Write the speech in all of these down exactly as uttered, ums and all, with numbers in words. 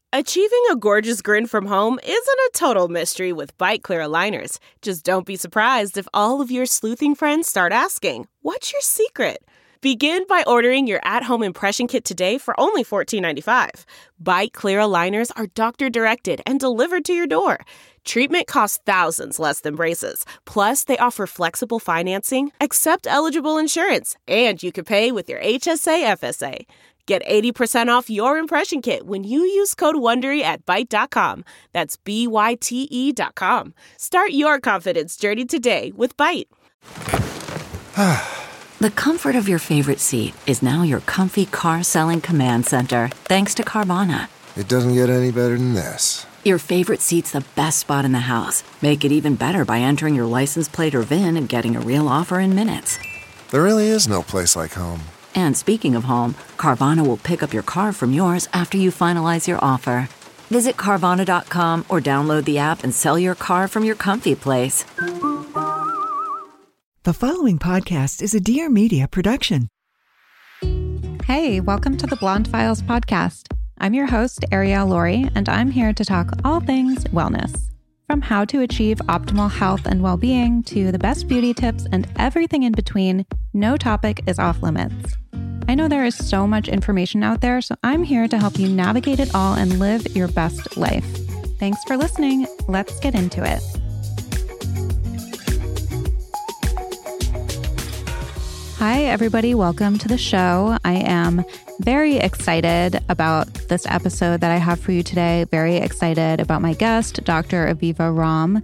Achieving a gorgeous grin from home isn't a total mystery with Byte Clear aligners. Just don't be surprised if all of your sleuthing friends start asking, "What's your secret?" Begin by ordering your at-home impression kit today for only fourteen ninety-five. Byte Clear aligners are doctor-directed and delivered to your door. Treatment costs thousands less than braces. Plus, they offer flexible financing, accept eligible insurance, and you can pay with your H S A F S A. Get eighty percent off your impression kit when you use code WONDERY at byte dot com. That's B Y T E dot com. Start your confidence journey today with Byte. The comfort of your favorite seat is now your comfy car selling command center, thanks to Carvana. It doesn't get any better than this. Your favorite seat's the best spot in the house. Make it even better by entering your license plate or V I N and getting a real offer in minutes. There really is no place like home. And speaking of home, Carvana will pick up your car from yours after you finalize your offer. Visit Carvana dot com or download the app and sell your car from your comfy place. The following podcast is a Dear Media production. Hey, welcome to the Blonde Files podcast. I'm your host, Arielle Laurie, and I'm here to talk all things wellness. From how to achieve optimal health and well-being to the best beauty tips and everything in between, no topic is off limits. I know there is so much information out there, so I'm here to help you navigate it all and live your best life. Thanks for listening. Let's get into it. Hi, everybody. Welcome to the show. I am very excited about this episode that I have for you today. Very excited about my guest, Doctor Aviva Romm.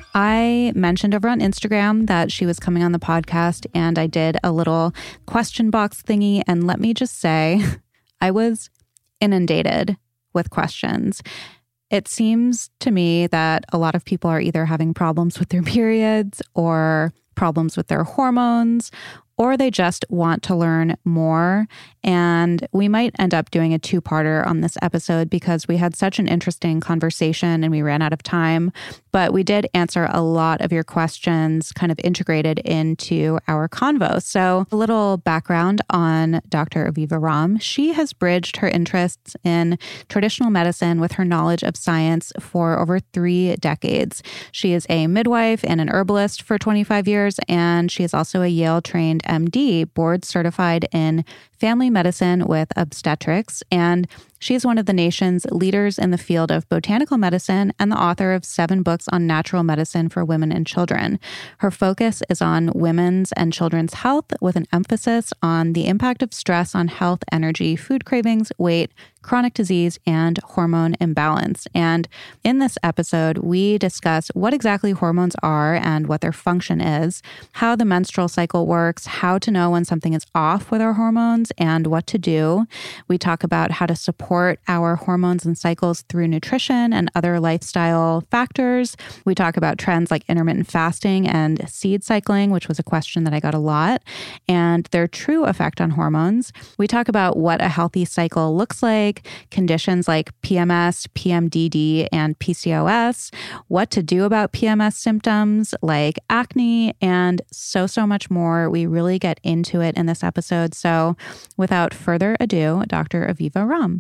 I mentioned over on Instagram that she was coming on the podcast, and I did a little question box thingy. And let me just say, I was inundated with questions. It seems to me that a lot of people are either having problems with their periods or problems with their hormones, or they just want to learn more. And we might end up doing a two-parter on this episode because we had such an interesting conversation and we ran out of time. But we did answer a lot of your questions kind of integrated into our convo. So a little background on Doctor Aviva Romm. She has bridged her interests in traditional medicine with her knowledge of science for over three decades. She is a midwife and an herbalist for twenty-five years, and she is also a Yale-trained M D, board certified in family medicine with obstetrics, and she's one of the nation's leaders in the field of botanical medicine and the author of seven books on natural medicine for women and children. Her focus is on women's and children's health with an emphasis on the impact of stress on health, energy, food cravings, weight, chronic disease, and hormone imbalance. And in this episode, we discuss what exactly hormones are and what their function is, how the menstrual cycle works, how to know when something is off with our hormones, and what to do. We talk about how to support our hormones and cycles through nutrition and other lifestyle factors. We talk about trends like intermittent fasting and seed cycling, which was a question that I got a lot, and their true effect on hormones. We talk about what a healthy cycle looks like, conditions like P M S, P M D D, and P C O S, what to do about P M S symptoms like acne, and so, so much more. We really get into it in this episode. So without further ado, Doctor Aviva Romm.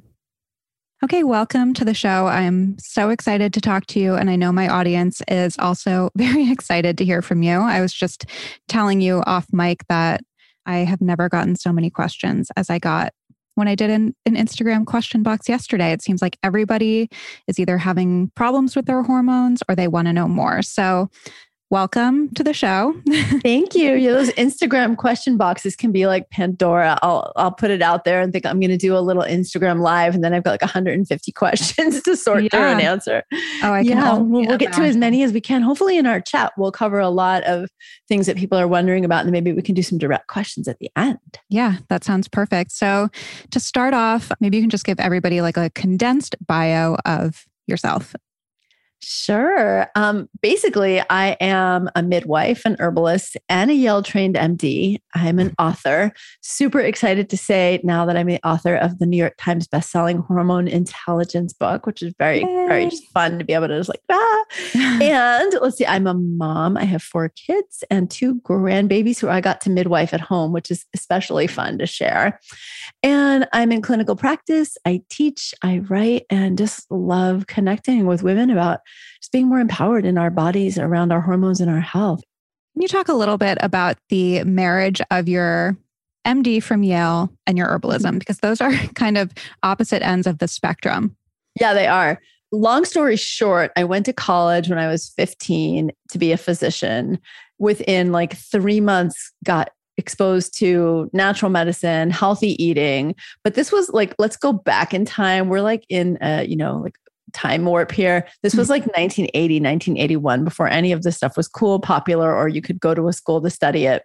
Okay, welcome to the show. I am so excited to talk to you, and I know my audience is also very excited to hear from you. I was just telling you off mic that I have never gotten so many questions as I got when I did an, an Instagram question box yesterday. It seems like everybody is either having problems with their hormones or they want to know more. So welcome to the show. Thank you. Yeah, those Instagram question boxes can be like Pandora. I'll I'll put it out there and think I'm going to do a little Instagram live, and then I've got like one hundred fifty questions to sort yeah. through and answer. Oh, I can. Yeah, help. we'll, yeah, we'll get to as many as we can. Hopefully, in our chat, we'll cover a lot of things that people are wondering about, and maybe we can do some direct questions at the end. Yeah, that sounds perfect. So, to start off, maybe you can just give everybody like a condensed bio of yourself. Sure. Um, basically, I am a midwife, an herbalist, and a Yale trained M D. I'm an author. Super excited to say now that I'm the author of the New York Times bestselling Hormone Intelligence book, which is very, Yay. very just fun to be able to just like, ah. And let's see, I'm a mom. I have four kids and two grandbabies who I got to midwife at home, which is especially fun to share. And I'm in clinical practice. I teach, I write, and just love connecting with women about just being more empowered in our bodies around our hormones and our health. Can you talk a little bit about the marriage of your M D from Yale and your herbalism? Because those are kind of opposite ends of the spectrum. Yeah, they are. Long story short, I went to college when I was fifteen to be a physician. Within like three months, got exposed to natural medicine, healthy eating. But this was like, let's go back in time. We're like in, a, you know, like time warp here. This was like nineteen eighty, nineteen eighty-one, before any of this stuff was cool, popular, or you could go to a school to study it.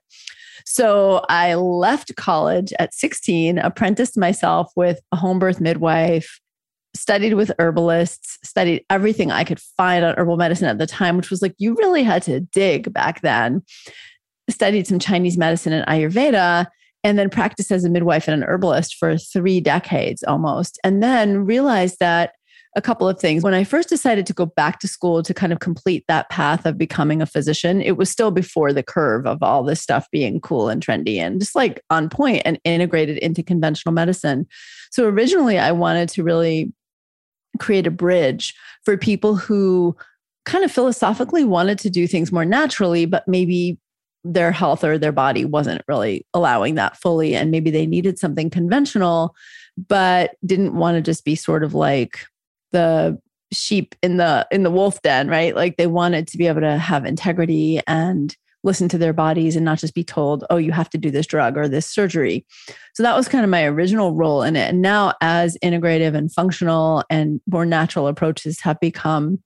So I left college at sixteen, apprenticed myself with a home birth midwife, studied with herbalists, studied everything I could find on herbal medicine at the time, which was like, you really had to dig back then. Studied some Chinese medicine and Ayurveda, and then practiced as a midwife and an herbalist for three decades almost. And then realized that a couple of things. When I first decided to go back to school to kind of complete that path of becoming a physician, it was still before the curve of all this stuff being cool and trendy and just like on point and integrated into conventional medicine. So originally I wanted to really create a bridge for people who kind of philosophically wanted to do things more naturally, but maybe their health or their body wasn't really allowing that fully. And maybe they needed something conventional, but didn't want to just be sort of like the sheep in the in the wolf den, right? Like they wanted to be able to have integrity and listen to their bodies and not just be told, oh, you have to do this drug or this surgery. So that was kind of my original role in it. And now as integrative and functional and more natural approaches have become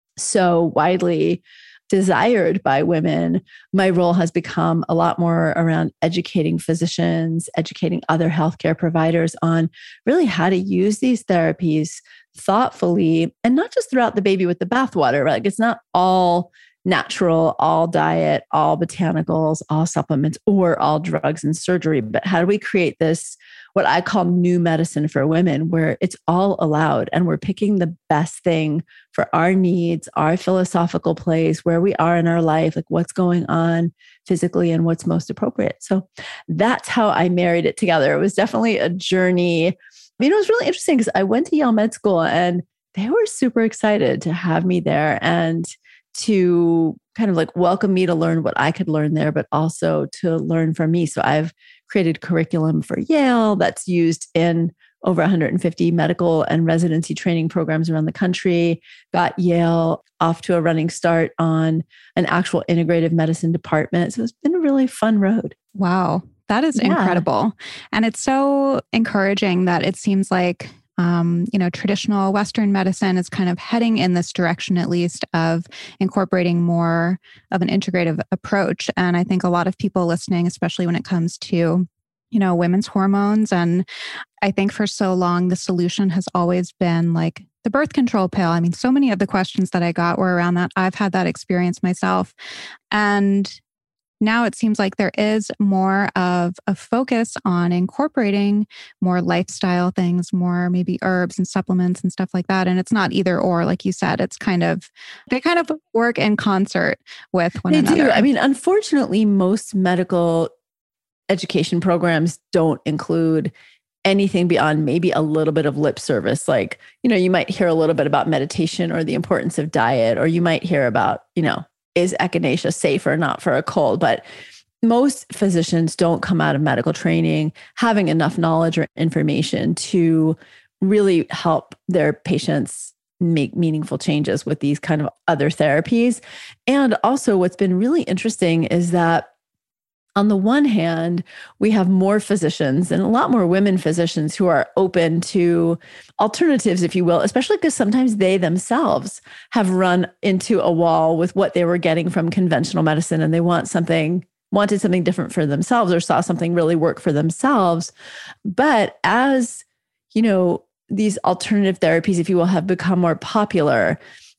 so widely desired by women, my role has become a lot more around educating physicians, educating other healthcare providers on really how to use these therapies thoughtfully and not just throughout the baby with the bathwater, right? Like it's not all natural, all diet, all botanicals, all supplements, or all drugs and surgery. But how do we create this, what I call new medicine for women, where it's all allowed and we're picking the best thing for our needs, our philosophical place, where we are in our life, like what's going on physically and what's most appropriate. So that's how I married it together. It was definitely a journey. I mean, it was really interesting because I went to Yale Med School and they were super excited to have me there and to kind of like welcome me to learn what I could learn there, but also to learn from me. So I've created curriculum for Yale that's used in over one hundred fifty medical and residency training programs around the country, got Yale off to a running start on an actual integrative medicine department. So it's been a really fun road. Wow. That is yeah. incredible. And it's so encouraging that it seems like Um, you know, traditional Western medicine is kind of heading in this direction, at least, of incorporating more of an integrative approach. And I think a lot of people listening, especially when it comes to, you know, women's hormones. And I think for so long, the solution has always been like the birth control pill. I mean, so many of the questions that I got were around that. I've had that experience myself. And now it seems like there is more of a focus on incorporating more lifestyle things, more maybe herbs and supplements and stuff like that. And it's not either or, like you said, it's kind of, they kind of work in concert with one they another. They do. I mean, unfortunately, most medical education programs don't include anything beyond maybe a little bit of lip service. Like, you know, you might hear a little bit about meditation or the importance of diet, or you might hear about, you know, is echinacea safe or not for a cold? But most physicians don't come out of medical training having enough knowledge or information to really help their patients make meaningful changes with these kind of other therapies. And also what's been really interesting is that on the one hand, we have more physicians and a lot more women physicians who are open to alternatives, if you will, especially because sometimes they themselves have run into a wall with what they were getting from conventional medicine and they want something, wanted something different for themselves or saw something really work for themselves. But as, you know, these alternative therapies, if you will, have become more popular,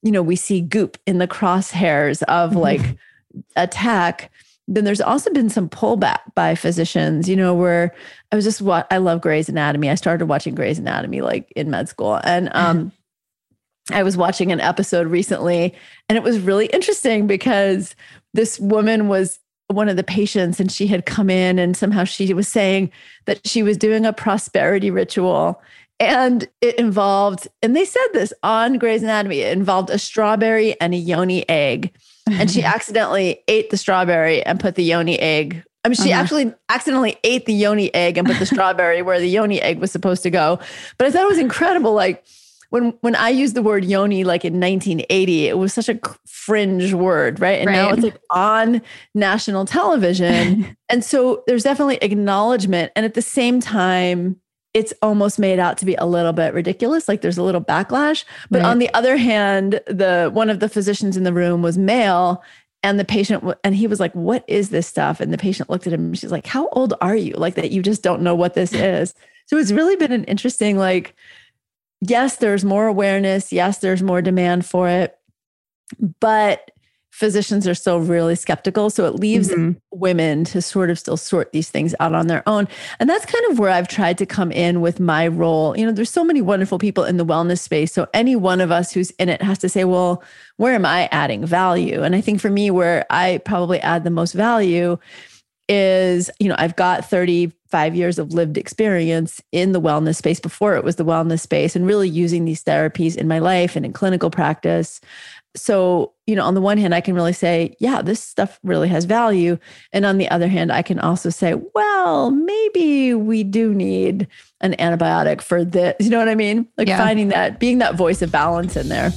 you know, we see goop in the crosshairs of like attack, then there's also been some pullback by physicians, you know, where I was just what I love Grey's Anatomy. I started watching Grey's Anatomy like in med school. And um, I was watching an episode recently, and it was really interesting because this woman was one of the patients, and she had come in, and somehow she was saying that she was doing a prosperity ritual. And it involved, and they said this on Grey's Anatomy, it involved a strawberry and a yoni egg. And she accidentally ate the strawberry and put the yoni egg. I mean, she uh-huh. actually accidentally ate the yoni egg and put the strawberry where the yoni egg was supposed to go. But I thought it was incredible. Like when, when I used the word yoni, like in nineteen eighty, it was such a fringe word, right? And right. now it's like on national television. And so there's definitely acknowledgement. And at the same time, it's almost made out to be a little bit ridiculous. Like there's a little backlash. But right. on the other hand, the one of the physicians in the room was male, and the patient, and he was like, what is this stuff? And the patient looked at him and she's like, how old are you? Like that you just don't know what this is. So it's really been an interesting, like, yes, there's more awareness. Yes, there's more demand for it. But physicians are still really skeptical. So it leaves mm-hmm. women to sort of still sort these things out on their own. And that's kind of where I've tried to come in with my role. You know, there's so many wonderful people in the wellness space. So any one of us who's in it has to say, well, where am I adding value? And I think for me, where I probably add the most value is, you know, I've got thirty-five years of lived experience in the wellness space before it was the wellness space, and really using these therapies in my life and in clinical practice. So, you know, on the one hand, I can really say, yeah, this stuff really has value. And on the other hand, I can also say, well, maybe we do need an antibiotic for this. You know what I mean? Like yeah. finding that, being that voice of balance in there.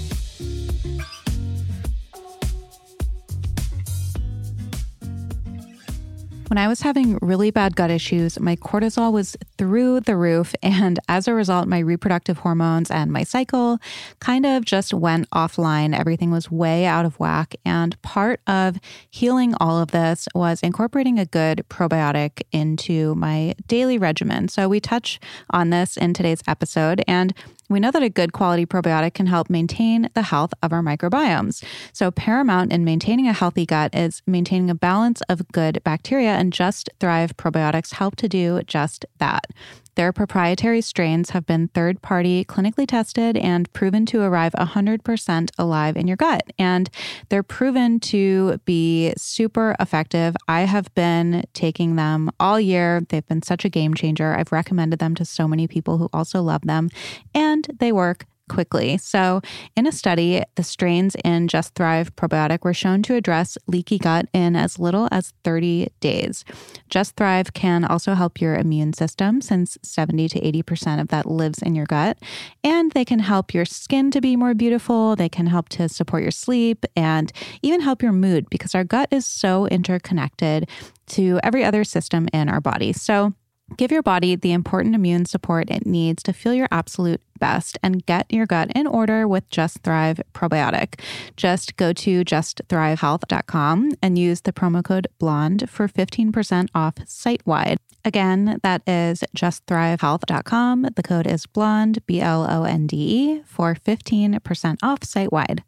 When I was having really bad gut issues, my cortisol was through the roof. And as a result, my reproductive hormones and my cycle kind of just went offline. Everything was way out of whack. And part of healing all of this was incorporating a good probiotic into my daily regimen. So we touch on this in today's episode. And we know that a good quality probiotic can help maintain the health of our microbiomes. So paramount in maintaining a healthy gut is maintaining a balance of good bacteria, and Just Thrive probiotics help to do just that. Their proprietary strains have been third-party clinically tested and proven to arrive one hundred percent alive in your gut. And they're proven to be super effective. I have been taking them all year. They've been such a game changer. I've recommended them to so many people who also love them, and they work quickly. So in a study, the strains in Just Thrive probiotic were shown to address leaky gut in as little as thirty days. Just Thrive can also help your immune system, since seventy to eighty percent of that lives in your gut. And they can help your skin to be more beautiful. They can help to support your sleep and even help your mood, because our gut is so interconnected to every other system in our body. So give your body the important immune support it needs to feel your absolute best, and get your gut in order with Just Thrive probiotic. Just go to just thrive health dot com and use the promo code BLONDE for fifteen percent off site-wide. Again, that is just thrive health dot com. The code is BLONDE, B L O N D E, for fifteen percent off site-wide.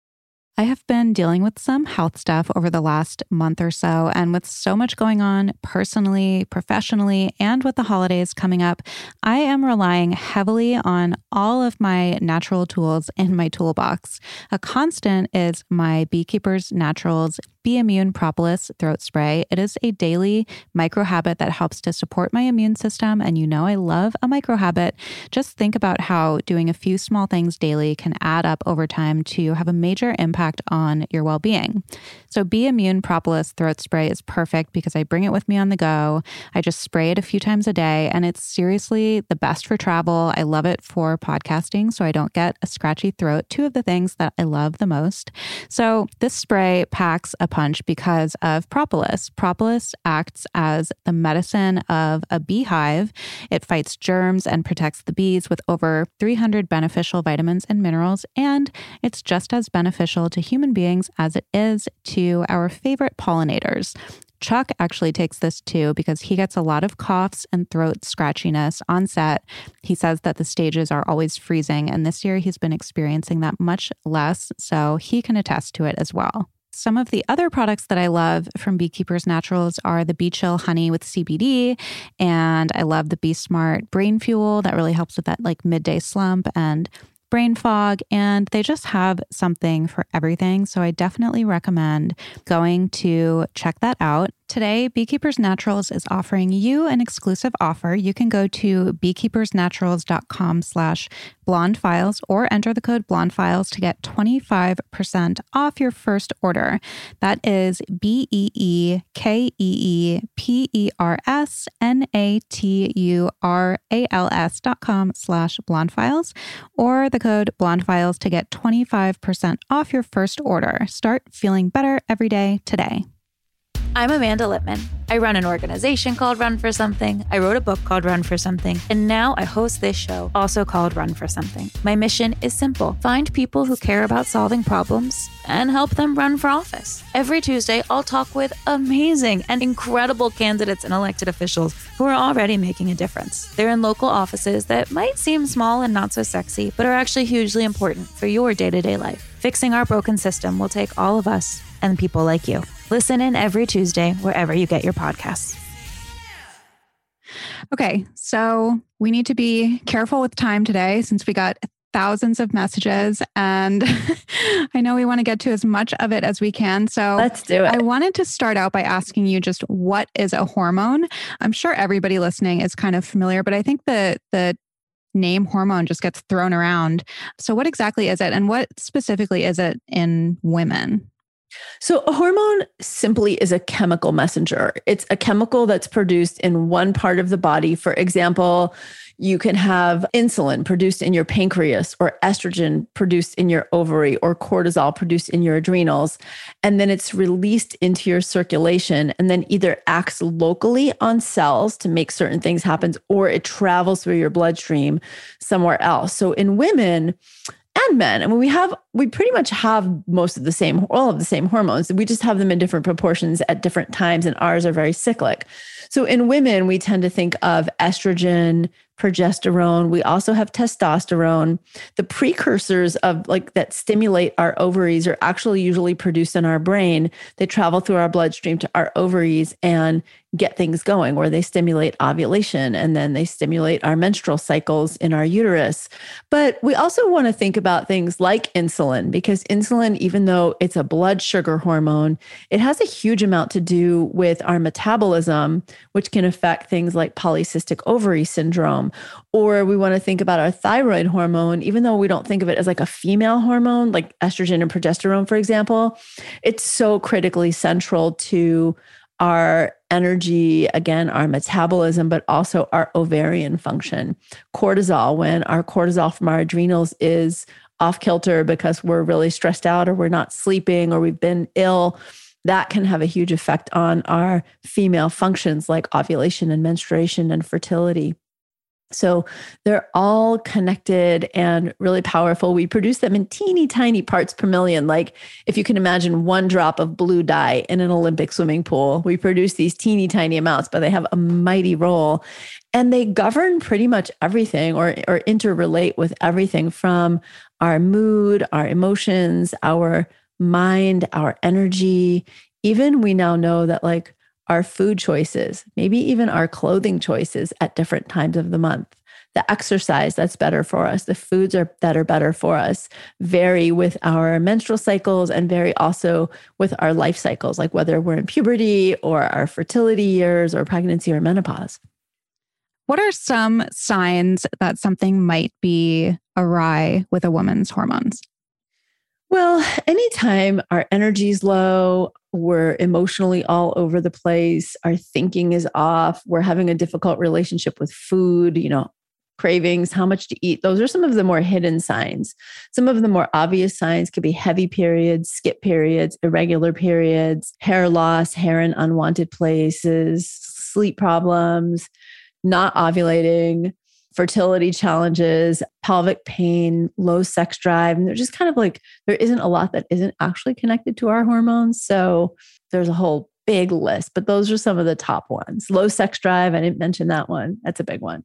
I have been dealing with some health stuff over the last month or so, and with so much going on personally, professionally, and with the holidays coming up, I am relying heavily on all of my natural tools in my toolbox. A constant is my Beekeepers Naturals Be Immune Propolis Throat Spray. It is a daily micro habit that helps to support my immune system, and you know I love a micro habit. Just think about how doing a few small things daily can add up over time to have a major impact on your well-being. So Be Immune Propolis Throat Spray is perfect because I bring it with me on the go. I just spray it a few times a day, and it's seriously the best for travel. I love it for podcasting so I don't get a scratchy throat, two of the things that I love the most. So this spray packs a punch because of propolis. Propolis acts as the medicine of a beehive. It fights germs and protects the bees with over three hundred beneficial vitamins and minerals, and it's just as beneficial to human beings as it is to our favorite pollinators. Chuck actually takes this too because he gets a lot of coughs and throat scratchiness on set. He says that the stages are always freezing, and this year he's been experiencing that much less, so he can attest to it as well. Some of the other products that I love from Beekeepers Naturals are the Bee Chill Honey with C B D, and I love the Be Smart Brain Fuel that really helps with that like midday slump and brain fog, and they just have something for everything. So I definitely recommend going to check that out. Today, Beekeepers Naturals is offering you an exclusive offer. You can go to beekeepersnaturals.com slash blondefiles or enter the code blondefiles to get twenty-five percent off your first order. That is B E E K E E P E R S N A T U R A L S dot com slash blondefiles or the code blondefiles to get twenty-five percent off your first order. Start feeling better every day today. I'm Amanda Lippman. I run an organization called Run for Something. I wrote a book called Run for Something. And now I host this show, also called Run for Something. My mission is simple. Find people who care about solving problems and help them run for office. Every Tuesday, I'll talk with amazing and incredible candidates and elected officials who are already making a difference. They're in local offices that might seem small and not so sexy, but are actually hugely important for your day-to-day life. Fixing our broken system will take all of us and people like you. Listen in every Tuesday wherever you get your podcasts. Okay, so we need to be careful with time today since we got thousands of messages and I know we want to get to as much of it as we can. So let's do it. I wanted to start out by asking you just what is a hormone? I'm sure everybody listening is kind of familiar, but I think the the name hormone just gets thrown around. So what exactly is it and what specifically is it in women? So a hormone simply is a chemical messenger. It's a chemical that's produced in one part of the body. For example, you can have insulin produced in your pancreas or estrogen produced in your ovary or cortisol produced in your adrenals. And then it's released into your circulation and then either acts locally on cells to make certain things happen, or it travels through your bloodstream somewhere else. So in women and men, I mean, we have, we pretty much have most of the same, all of the same hormones. We just have them in different proportions at different times, and ours are very cyclic. So in women, we tend to think of estrogen, progesterone. We also have testosterone. The precursors of like that stimulate our ovaries are actually usually produced in our brain. They travel through our bloodstream to our ovaries and get things going, where they stimulate ovulation and then they stimulate our menstrual cycles in our uterus. But we also want to think about things like insulin, because insulin, even though it's a blood sugar hormone, it has a huge amount to do with our metabolism, which can affect things like polycystic ovary syndrome. Or we want to think about our thyroid hormone, even though we don't think of it as like a female hormone, like estrogen and progesterone, for example, it's so critically central to our energy, again, our metabolism, but also our ovarian function. Cortisol, when our cortisol from our adrenals is off kilter because we're really stressed out or we're not sleeping or we've been ill, that can have a huge effect on our female functions like ovulation and menstruation and fertility. So they're all connected and really powerful. We produce them in teeny tiny parts per million. Like if you can imagine one drop of blue dye in an Olympic swimming pool, we produce these teeny tiny amounts, but they have a mighty role. And they govern pretty much everything or, or interrelate with everything from our mood, our emotions, our mind, our energy. Even we now know that like our food choices, maybe even our clothing choices at different times of the month, the exercise that's better for us, the foods are that are better for us, vary with our menstrual cycles and vary also with our life cycles, like whether we're in puberty or our fertility years or pregnancy or menopause. What are some signs that something might be awry with a woman's hormones? Well, anytime our energy is low, we're emotionally all over the place, our thinking is off, we're having a difficult relationship with food, you know, cravings, how much to eat. Those are some of the more hidden signs. Some of the more obvious signs could be heavy periods, skip periods, irregular periods, hair loss, hair in unwanted places, sleep problems, not ovulating, fertility challenges, pelvic pain, low sex drive. And they're just kind of like, there isn't a lot that isn't actually connected to our hormones. So there's a whole big list, but those are some of the top ones. Low sex drive, I didn't mention that one. That's a big one.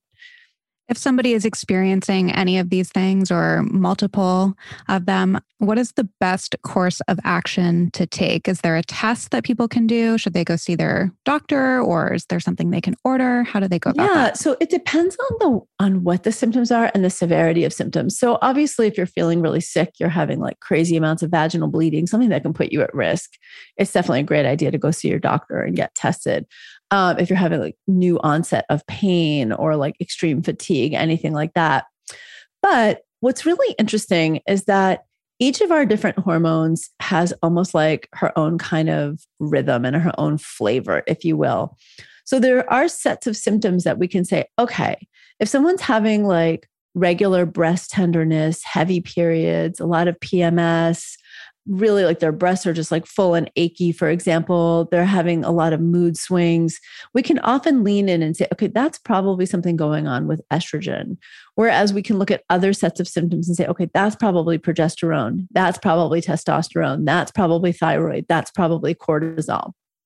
If somebody is experiencing any of these things or multiple of them, what is the best course of action to take? Is there a test that people can do? Should they go see their doctor, or is there something they can order? How do they go about yeah, that? So it depends on the on what the symptoms are and the severity of symptoms. So obviously, if you're feeling really sick, you're having like crazy amounts of vaginal bleeding, something that can put you at risk, it's definitely a great idea to go see your doctor and get tested. Um, if you're having like new onset of pain or like extreme fatigue, anything like that. But what's really interesting is that each of our different hormones has almost like her own kind of rhythm and her own flavor, if you will. So there are sets of symptoms that we can say, okay, if someone's having like regular breast tenderness, heavy periods, a lot of P M S, really like their breasts are just like full and achy, for example, they're having a lot of mood swings, we can often lean in and say, okay, that's probably something going on with estrogen. Whereas we can look at other sets of symptoms and say, okay, that's probably progesterone, that's probably testosterone, that's probably thyroid, that's probably cortisol.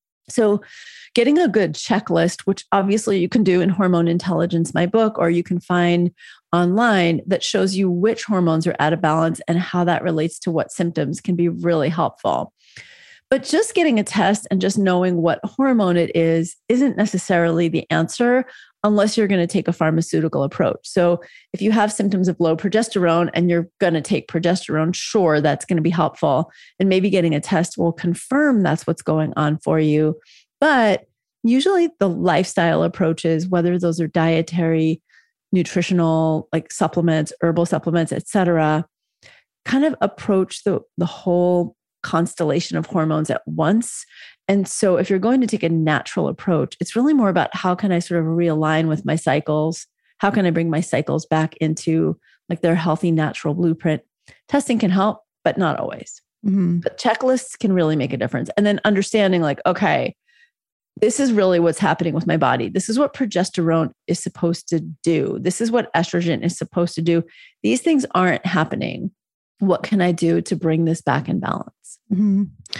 So getting a good checklist, which obviously you can do in Hormone Intelligence, my book, or you can find online, that shows you which hormones are out of balance and how that relates to what symptoms, can be really helpful. But just getting a test and just knowing what hormone it is isn't necessarily the answer unless you're going to take a pharmaceutical approach. So if you have symptoms of low progesterone and you're going to take progesterone, sure, that's going to be helpful. And maybe getting a test will confirm that's what's going on for you. But usually the lifestyle approaches, whether those are dietary, nutritional, like supplements, herbal supplements, et cetera, kind of approach the, the whole constellation of hormones at once. And so if you're going to take a natural approach, it's really more about how can I sort of realign with my cycles? How can I bring my cycles back into like their healthy, natural blueprint? Testing can help, but not always. Mm-hmm. But checklists can really make a difference. And then understanding like, okay, this is really what's happening with my body. This is what progesterone is supposed to do. This is what estrogen is supposed to do. These things aren't happening. What can I do to bring this back in balance? Mm-hmm.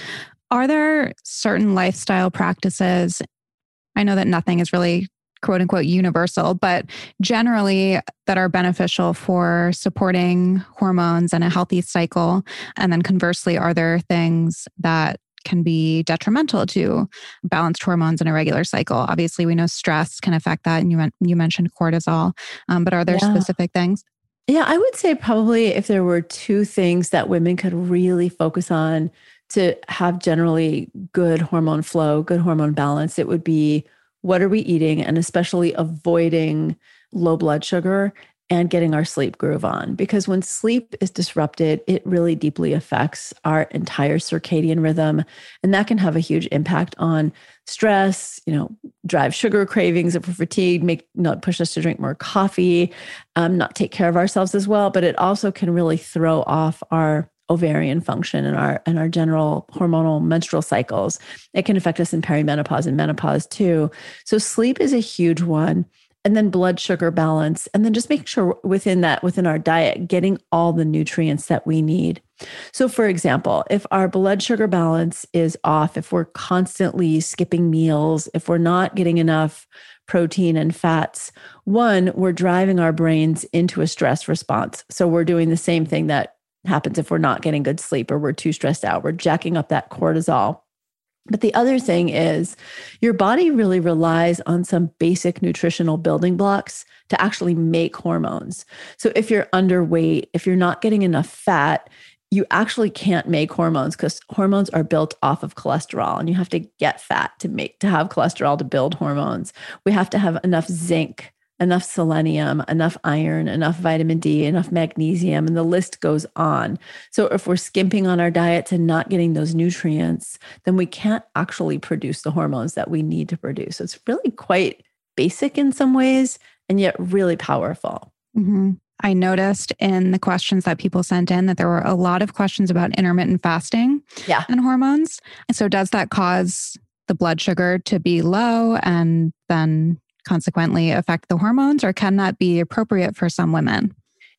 Are there certain lifestyle practices? I know that nothing is really quote unquote universal, but generally that are beneficial for supporting hormones and a healthy cycle. And then conversely, are there things that can be detrimental to balanced hormones in a regular cycle? Obviously, we know stress can affect that. And you, you mentioned cortisol, um, but are there yeah. specific things? Yeah, I would say probably if there were two things that women could really focus on to have generally good hormone flow, good hormone balance, it would be what are we eating, and especially avoiding low blood sugar and getting our sleep groove on. Because when sleep is disrupted, it really deeply affects our entire circadian rhythm. And that can have a huge impact on stress, you know, drive sugar cravings if we're fatigued, make not push us to drink more coffee, um, not take care of ourselves as well. But it also can really throw off our ovarian function and our and our general hormonal menstrual cycles. It can affect us in perimenopause and menopause too. So sleep is a huge one. And then blood sugar balance. And then just making sure within that, within our diet, getting all the nutrients that we need. So for example, if our blood sugar balance is off, if we're constantly skipping meals, if we're not getting enough protein and fats, one, we're driving our brains into a stress response. So we're doing the same thing that happens if we're not getting good sleep or we're too stressed out. We're jacking up that cortisol. But the other thing is your body really relies on some basic nutritional building blocks to actually make hormones. So if you're underweight, if you're not getting enough fat, you actually can't make hormones because hormones are built off of cholesterol, and you have to get fat to make, to have cholesterol to build hormones. We have to have enough zinc, enough selenium, enough iron, enough vitamin D, enough magnesium, and the list goes on. So if we're skimping on our diets and not getting those nutrients, then we can't actually produce the hormones that we need to produce. So it's really quite basic in some ways, and yet really powerful. Mm-hmm. I noticed in the questions that people sent in that there were a lot of questions about intermittent fasting yeah. and hormones. So does that cause the blood sugar to be low and then consequently affect the hormones, or can that be appropriate for some women?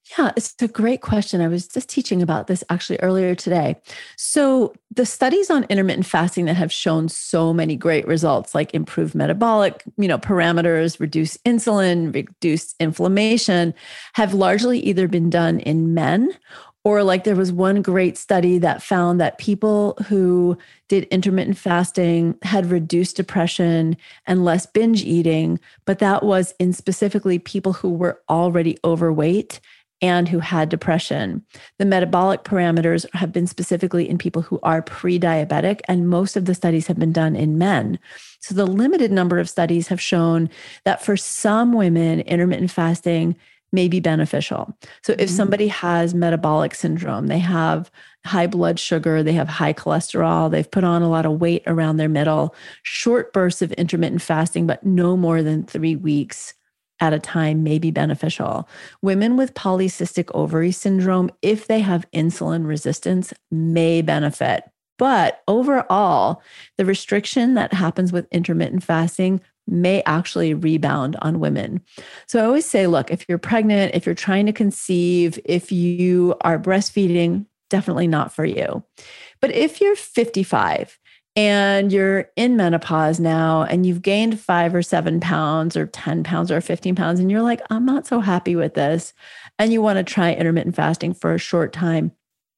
Yeah, it's a great question. I was just teaching about this actually earlier today. So, the studies on intermittent fasting that have shown so many great results, like improved metabolic, you know, parameters, reduced insulin, reduced inflammation, have largely either been done in men, or like there was one great study that found that people who did intermittent fasting had reduced depression and less binge eating, but that was in specifically people who were already overweight and who had depression. The metabolic parameters have been specifically in people who are pre-diabetic, and most of the studies have been done in men. So the limited number of studies have shown that for some women, intermittent fasting may be beneficial. So if somebody has metabolic syndrome, they have high blood sugar, they have high cholesterol, they've put on a lot of weight around their middle, short bursts of intermittent fasting, but no more than three weeks at a time may be beneficial. Women with polycystic ovary syndrome, if they have insulin resistance, may benefit. But overall, the restriction that happens with intermittent fasting may actually rebound on women. So I always say, look, if you're pregnant, if you're trying to conceive, if you are breastfeeding, definitely not for you. But if you're fifty-five and you're in menopause now and you've gained five or seven pounds or ten pounds or fifteen pounds, and you're like, I'm not so happy with this, and you want to try intermittent fasting for a short time,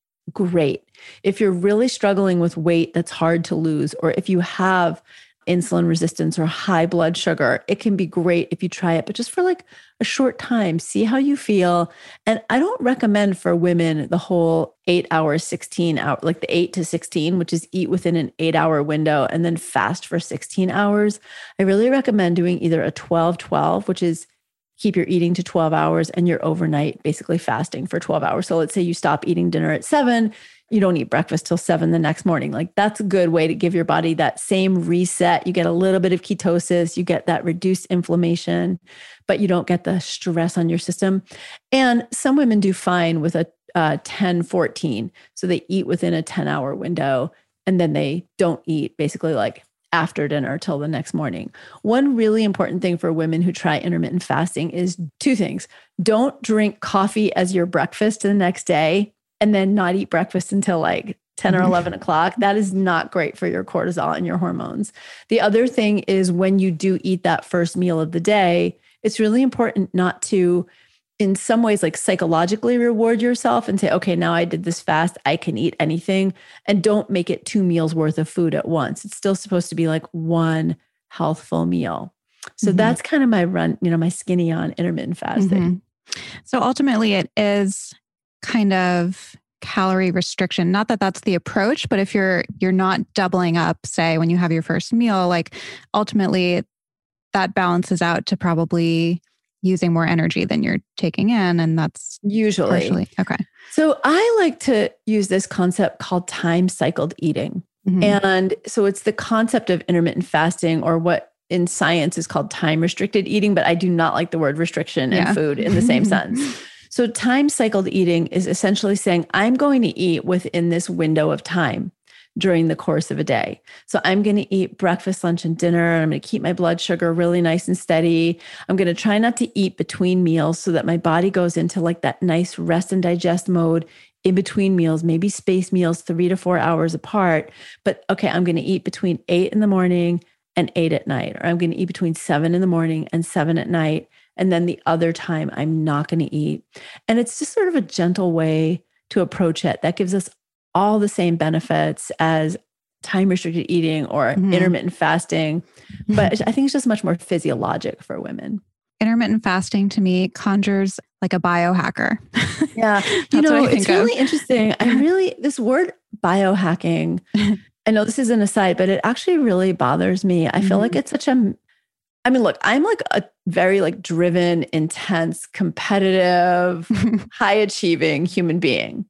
great. If you're really struggling with weight that's hard to lose, or if you have insulin resistance or high blood sugar, it can be great if you try it, but just for like a short time, see how you feel. And I don't recommend for women the whole eight hours, sixteen hour, like the eight to sixteen, which is eat within an eight hour window and then fast for sixteen hours. I really recommend doing either a twelve twelve, which is keep your eating to twelve hours and you're overnight basically fasting for twelve hours. So let's say you stop eating dinner at seven, you don't eat breakfast till seven the next morning. Like that's a good way to give your body that same reset. You get a little bit of ketosis, you get that reduced inflammation, but you don't get the stress on your system. And some women do fine with a uh, ten fourteen. So they eat within a ten hour window and then they don't eat basically like after dinner till the next morning. One really important thing for women who try intermittent fasting is two things. Don't drink coffee as your breakfast the next day and then not eat breakfast until like ten or eleven o'clock. That is not great for your cortisol and your hormones. The other thing is when you do eat that first meal of the day, it's really important not to, in some ways, like psychologically reward yourself and say, okay, now I did this fast, I can eat anything. And don't make it two meals worth of food at once. It's still supposed to be like one healthful meal. So mm-hmm. that's kind of my run, you know, my skinny on intermittent fasting. Mm-hmm. So ultimately it is kind of calorie restriction. Not that that's the approach, but if you're you're not doubling up, say when you have your first meal, like ultimately that balances out to probably using more energy than you're taking in. And that's usually partially, okay. So I like to use this concept called time cycled eating. Mm-hmm. And so it's the concept of intermittent fasting, or what in science is called time restricted eating, but I do not like the word restriction and yeah. food in the same sense. So time cycled eating is essentially saying, I'm going to eat within this window of time during the course of a day. So I'm going to eat breakfast, lunch, and dinner. And I'm going to keep my blood sugar really nice and steady. I'm going to try not to eat between meals so that my body goes into like that nice rest and digest mode in between meals, maybe space meals three to four hours apart. But okay, I'm going to eat between eight in the morning and eight at night, or I'm going to eat between seven in the morning and seven at night. And then the other time I'm not going to eat. And it's just sort of a gentle way to approach it that gives us all the same benefits as time restricted eating or mm-hmm. intermittent fasting. But I think it's just much more physiologic for women. Intermittent fasting to me conjures like a biohacker. Yeah. You know, it's really of. interesting. I really, this word biohacking, I know this is an aside, but it actually really bothers me. I feel mm-hmm. like it's such a, I mean, look, I'm like a very like driven, intense, competitive, high achieving human being.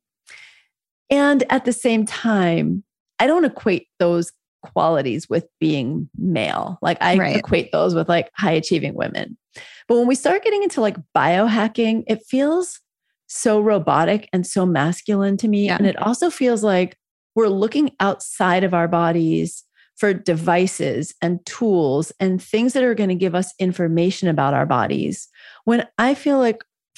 And at the same time, I don't equate those qualities with being male. Like I right. equate those with like high achieving women. But when we start getting into like biohacking, it feels so robotic and so masculine to me. Yeah. And it also feels like we're looking outside of our bodies for devices and tools and things that are going to give us information about our bodies. When I feel like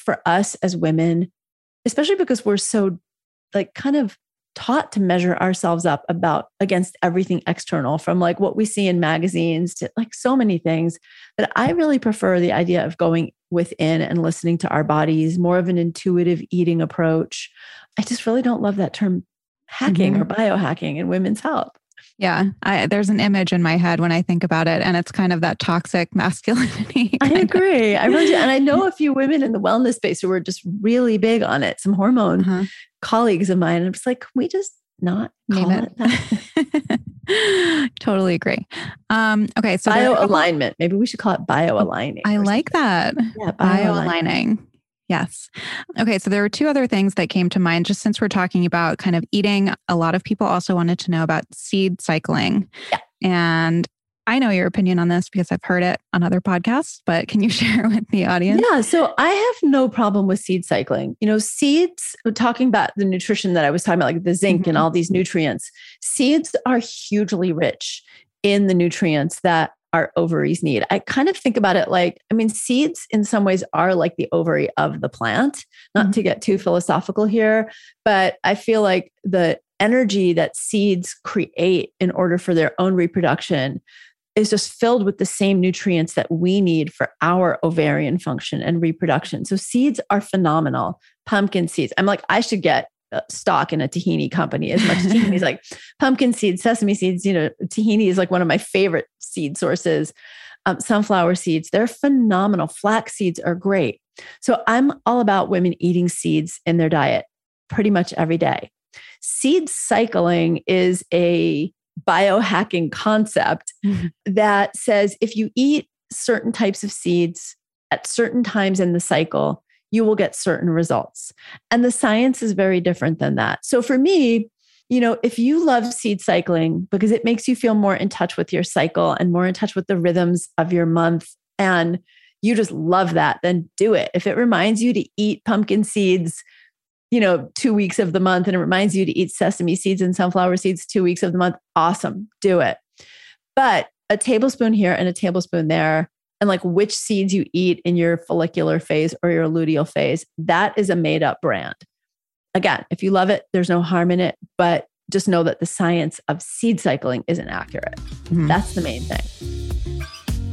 for us as women, especially because we're so like kind of taught to measure ourselves up about against everything external, from like what we see in magazines to like so many things, that I really prefer the idea of going within and listening to our bodies, more of an intuitive eating approach. I just really don't love that term hacking mm-hmm. or biohacking in women's health. Yeah, I, there's an image in my head when I think about it, and it's kind of that toxic masculinity. I agree. I really do. And I know a few women in the wellness space who are just really big on it. Some hormone uh-huh. colleagues of mine. And I'm just like, can we just not call Name it, it that? Totally agree. Um, okay. So bio-alignment. Maybe we should call it bio-aligning. I like that. Yeah, bio-aligning. Yes. Okay. So there were two other things that came to mind just since we're talking about kind of eating. A lot of people also wanted to know about seed cycling. Yeah. And I know your opinion on this because I've heard it on other podcasts, but can you share with the audience? Yeah. So I have no problem with seed cycling. You know, seeds, talking about the nutrition that I was talking about, like the zinc mm-hmm. and all these nutrients, seeds are hugely rich in the nutrients that our ovaries need. I kind of think about it like, I mean, seeds in some ways are like the ovary of the plant, not mm-hmm. to get too philosophical here, but I feel like the energy that seeds create in order for their own reproduction is just filled with the same nutrients that we need for our ovarian function and reproduction. So seeds are phenomenal. Pumpkin seeds. I'm like, I should get stock in a tahini company as much as tahini is like pumpkin seeds, sesame seeds. You know, tahini is like one of my favorite seed sources. Um, sunflower seeds, they're phenomenal. Flax seeds are great. So I'm all about women eating seeds in their diet pretty much every day. Seed cycling is a biohacking concept mm-hmm. that says if you eat certain types of seeds at certain times in the cycle, you will get certain results. And the science is very different than that. So for me, you know, if you love seed cycling because it makes you feel more in touch with your cycle and more in touch with the rhythms of your month, and you just love that, then do it. If it reminds you to eat pumpkin seeds, you know, two weeks of the month, and it reminds you to eat sesame seeds and sunflower seeds two weeks of the month, awesome, do it. But a tablespoon here and a tablespoon there, and like which seeds you eat in your follicular phase or your luteal phase, that is a made up brand. Again, if you love it, there's no harm in it, but just know that the science of seed cycling isn't accurate. Mm-hmm. That's the main thing.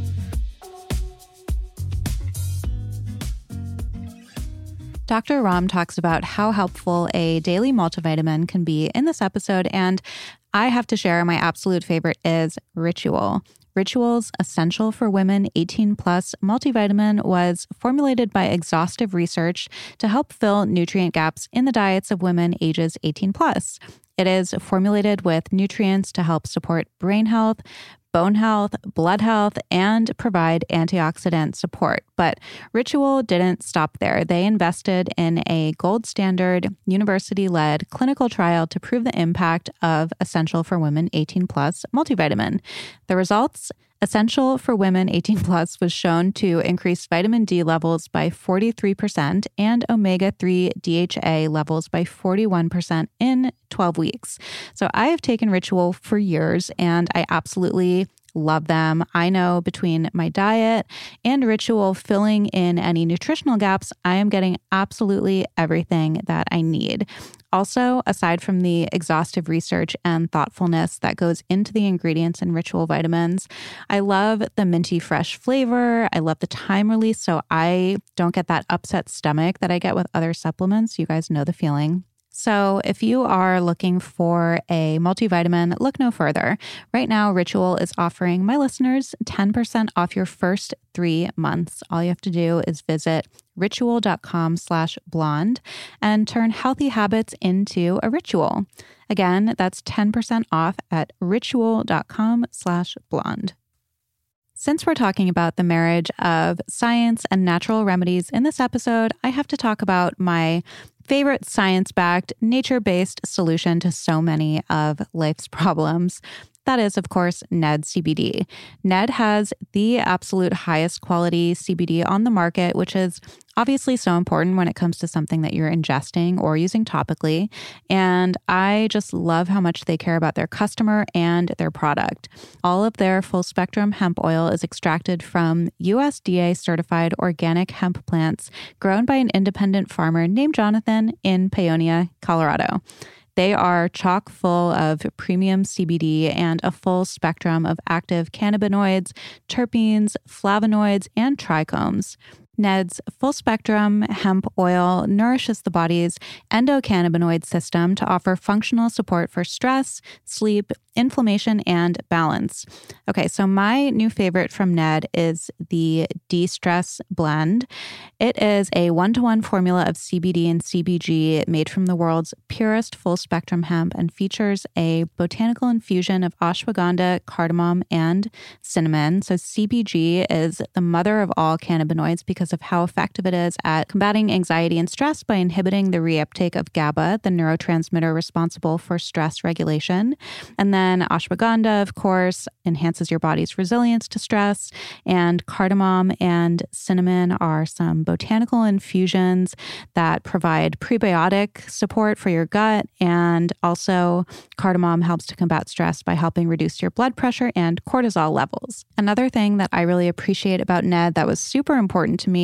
Doctor Ram talks about how helpful a daily multivitamin can be in this episode, and I have to share my absolute favorite is Ritual. Ritual's Essential for Women eighteen plus multivitamin was formulated by exhaustive research to help fill nutrient gaps in the diets of women ages eighteen plus. It is formulated with nutrients to help support brain health, bone health, blood health, and provide antioxidant support. But Ritual didn't stop there. They invested in a gold standard, university-led clinical trial to prove the impact of Essential for Women eighteen plus multivitamin. The results? Essential for Women eighteen plus was shown to increase vitamin D levels by forty-three percent and omega three D H A levels by forty-one percent in twelve weeks. So I have taken Ritual for years and I absolutely love them. I know between my diet and Ritual filling in any nutritional gaps, I am getting absolutely everything that I need. Also, aside from the exhaustive research and thoughtfulness that goes into the ingredients in Ritual vitamins, I love the minty fresh flavor. I love the time release, so I don't get that upset stomach that I get with other supplements. You guys know the feeling. So if you are looking for a multivitamin, look no further. Right now, Ritual is offering my listeners ten percent off your first three months. All you have to do is visit ritual.com slash blonde and turn healthy habits into a ritual. Again, that's ten percent off at ritual.com slash blonde. Since we're talking about the marriage of science and natural remedies in this episode, I have to talk about my favorite science-backed, nature-based solution to so many of life's problems, That is, of course, Ned C B D. Ned has the absolute highest quality C B D on the market, which is obviously so important when it comes to something that you're ingesting or using topically. And I just love how much they care about their customer and their product. All of their full spectrum hemp oil is extracted from U S D A certified organic hemp plants grown by an independent farmer named Jonathan in Paonia, Colorado. They are chock full of premium C B D and a full spectrum of active cannabinoids, terpenes, flavonoids, and trichomes. Ned's full spectrum hemp oil nourishes the body's endocannabinoid system to offer functional support for stress, sleep, inflammation, and balance. Okay, so my new favorite from Ned is the De-Stress Blend. It is a one-to-one formula of C B D and C B G made from the world's purest full-spectrum hemp and features a botanical infusion of ashwagandha, cardamom, and cinnamon. So C B G is the mother of all cannabinoids because of how effective it is at combating anxiety and stress by inhibiting the reuptake of GABA, the neurotransmitter responsible for stress regulation. And then ashwagandha, of course, enhances your body's resilience to stress. And cardamom and cinnamon are some botanical infusions that provide prebiotic support for your gut. And also, cardamom helps to combat stress by helping reduce your blood pressure and cortisol levels. Another thing that I really appreciate about Ned that was super important to me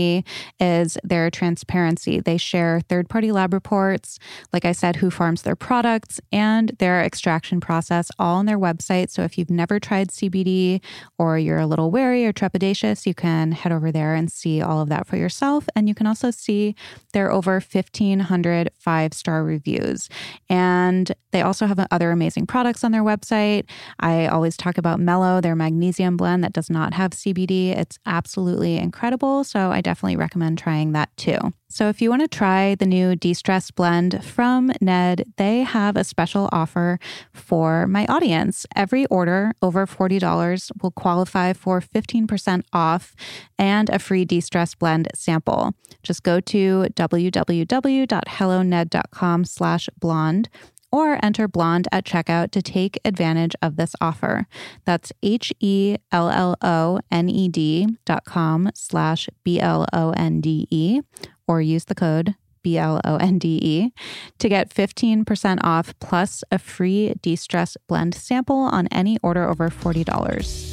is their transparency. They share third-party lab reports, like I said, who farms their products, and their extraction process all on their website. So if you've never tried C B D or you're a little wary or trepidatious, you can head over there and see all of that for yourself. And you can also see their over fifteen hundred five-star reviews. And they also have other amazing products on their website. I always talk about Mellow, their magnesium blend that does not have C B D. It's absolutely incredible. So I definitely recommend trying that too. So if you want to try the new De-Stress Blend from Ned, they have a special offer for my audience. Every order over forty dollars will qualify for fifteen percent off and a free De-Stress Blend sample. Just go to www.helloned.com slash blonde or enter blonde at checkout to take advantage of this offer. That's H-E-L-L-O-N-E-D dot com slash B-L-O-N-D-E or use the code B L O N D E to get fifteen percent off plus a free De-Stress Blend sample on any order over forty dollars.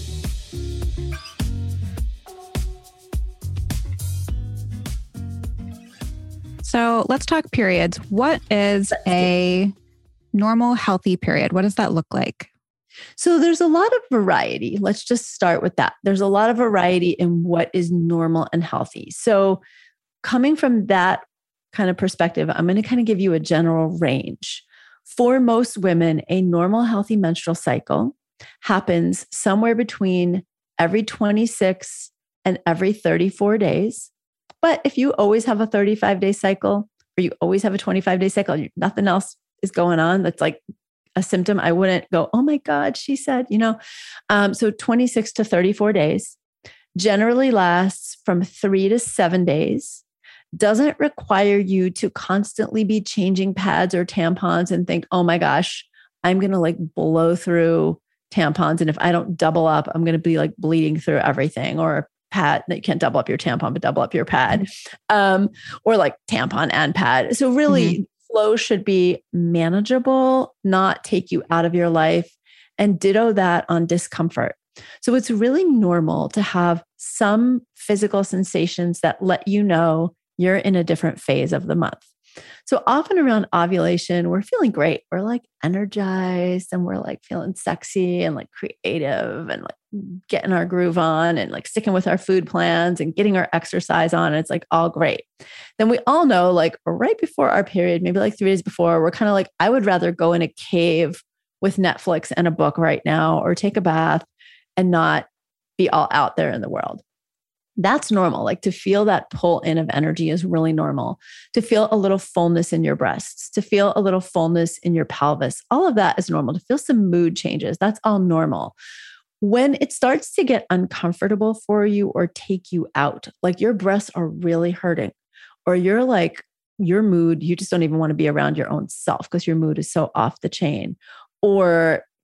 So let's talk periods. What is a normal, healthy period? What does that look like? So there's a lot of variety. Let's just start with that. There's a lot of variety in what is normal and healthy. So coming from that kind of perspective, I'm going to kind of give you a general range. For most women, a normal, healthy menstrual cycle happens somewhere between every twenty-six and every thirty-four days. But if you always have a thirty-five day cycle, or you always have a twenty-five day cycle, nothing else is going on, that's like a symptom, I wouldn't go, oh my God, she said, you know, um, so twenty-six to thirty-four days generally lasts from three to seven days, doesn't require you to constantly be changing pads or tampons and think, oh my gosh, I'm going to like blow through tampons. And if I don't double up, I'm going to be like bleeding through everything, or pad that you can't double up your tampon, but double up your pad, um, or like tampon and pad. So really, mm-hmm. flow should be manageable, not take you out of your life, and ditto that on discomfort. So it's really normal to have some physical sensations that let you know you're in a different phase of the month. So often around ovulation, we're feeling great. We're like energized and we're like feeling sexy and like creative and like getting our groove on and like sticking with our food plans and getting our exercise on. And it's like all great. Then we all know like right before our period, maybe like three days before, we're kind of like, I would rather go in a cave with Netflix and a book right now, or take a bath and not be all out there in the world. That's normal. Like to feel that pull in of energy is really normal. To feel a little fullness in your breasts, to feel a little fullness in your pelvis, all of that is normal. To feel some mood changes, that's all normal. When it starts to get uncomfortable for you or take you out, like your breasts are really hurting, or you're like, your mood, you just don't even want to be around your own self because your mood is so off the chain, or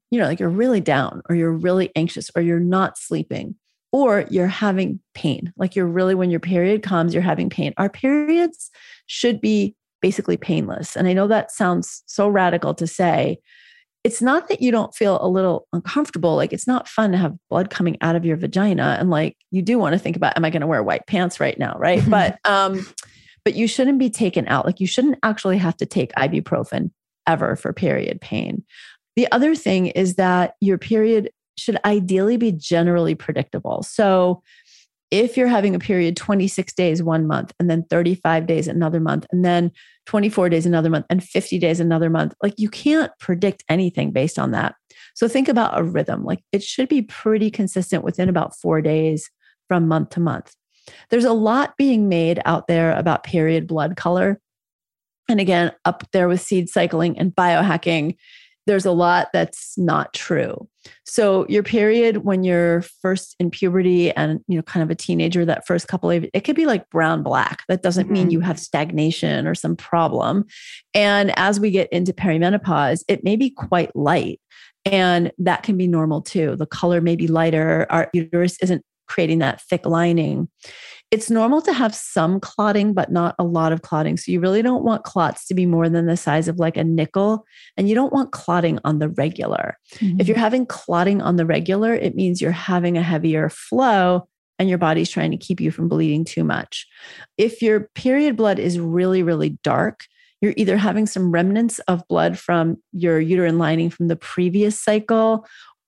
you know, like you're really down or you're really anxious or you're not sleeping or you're having pain, like you're really, when your period comes, you're having pain. Our periods should be basically painless. And I know that sounds so radical to say. It's not that you don't feel a little uncomfortable. Like it's not fun to have blood coming out of your vagina. And like, you do want to think about, am I going to wear white pants right now? Right. but, um, but you shouldn't be taken out. Like you shouldn't actually have to take ibuprofen ever for period pain. The other thing is that your period should ideally be generally predictable. So if you're having a period twenty-six days one month and then thirty-five days another month and then twenty-four days another month and fifty days another month, like you can't predict anything based on that. So think about a rhythm. Like it should be pretty consistent within about four days from month to month. There's a lot being made out there about period blood color. And again, up there with seed cycling and biohacking, there's a lot that's not true. So your period when you're first in puberty and, you know, kind of a teenager, that first couple of, it could be like brown, black. That doesn't mm-hmm. mean you have stagnation or some problem. And as we get into perimenopause, it may be quite light. And that can be normal too. The color may be lighter. Our uterus isn't creating that thick lining. It's normal to have some clotting, but not a lot of clotting. So you really don't want clots to be more than the size of like a nickel. And you don't want clotting on the regular. Mm-hmm. If you're having clotting on the regular, it means you're having a heavier flow and your body's trying to keep you from bleeding too much. If your period blood is really, really dark, you're either having some remnants of blood from your uterine lining from the previous cycle,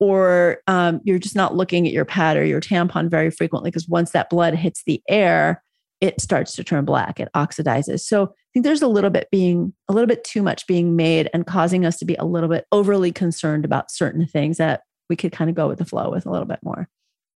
or um, you're just not looking at your pad or your tampon very frequently, because once that blood hits the air, it starts to turn black, it oxidizes. So I think there's a little bit being, a little bit too much being made and causing us to be a little bit overly concerned about certain things that we could kind of go with the flow with a little bit more.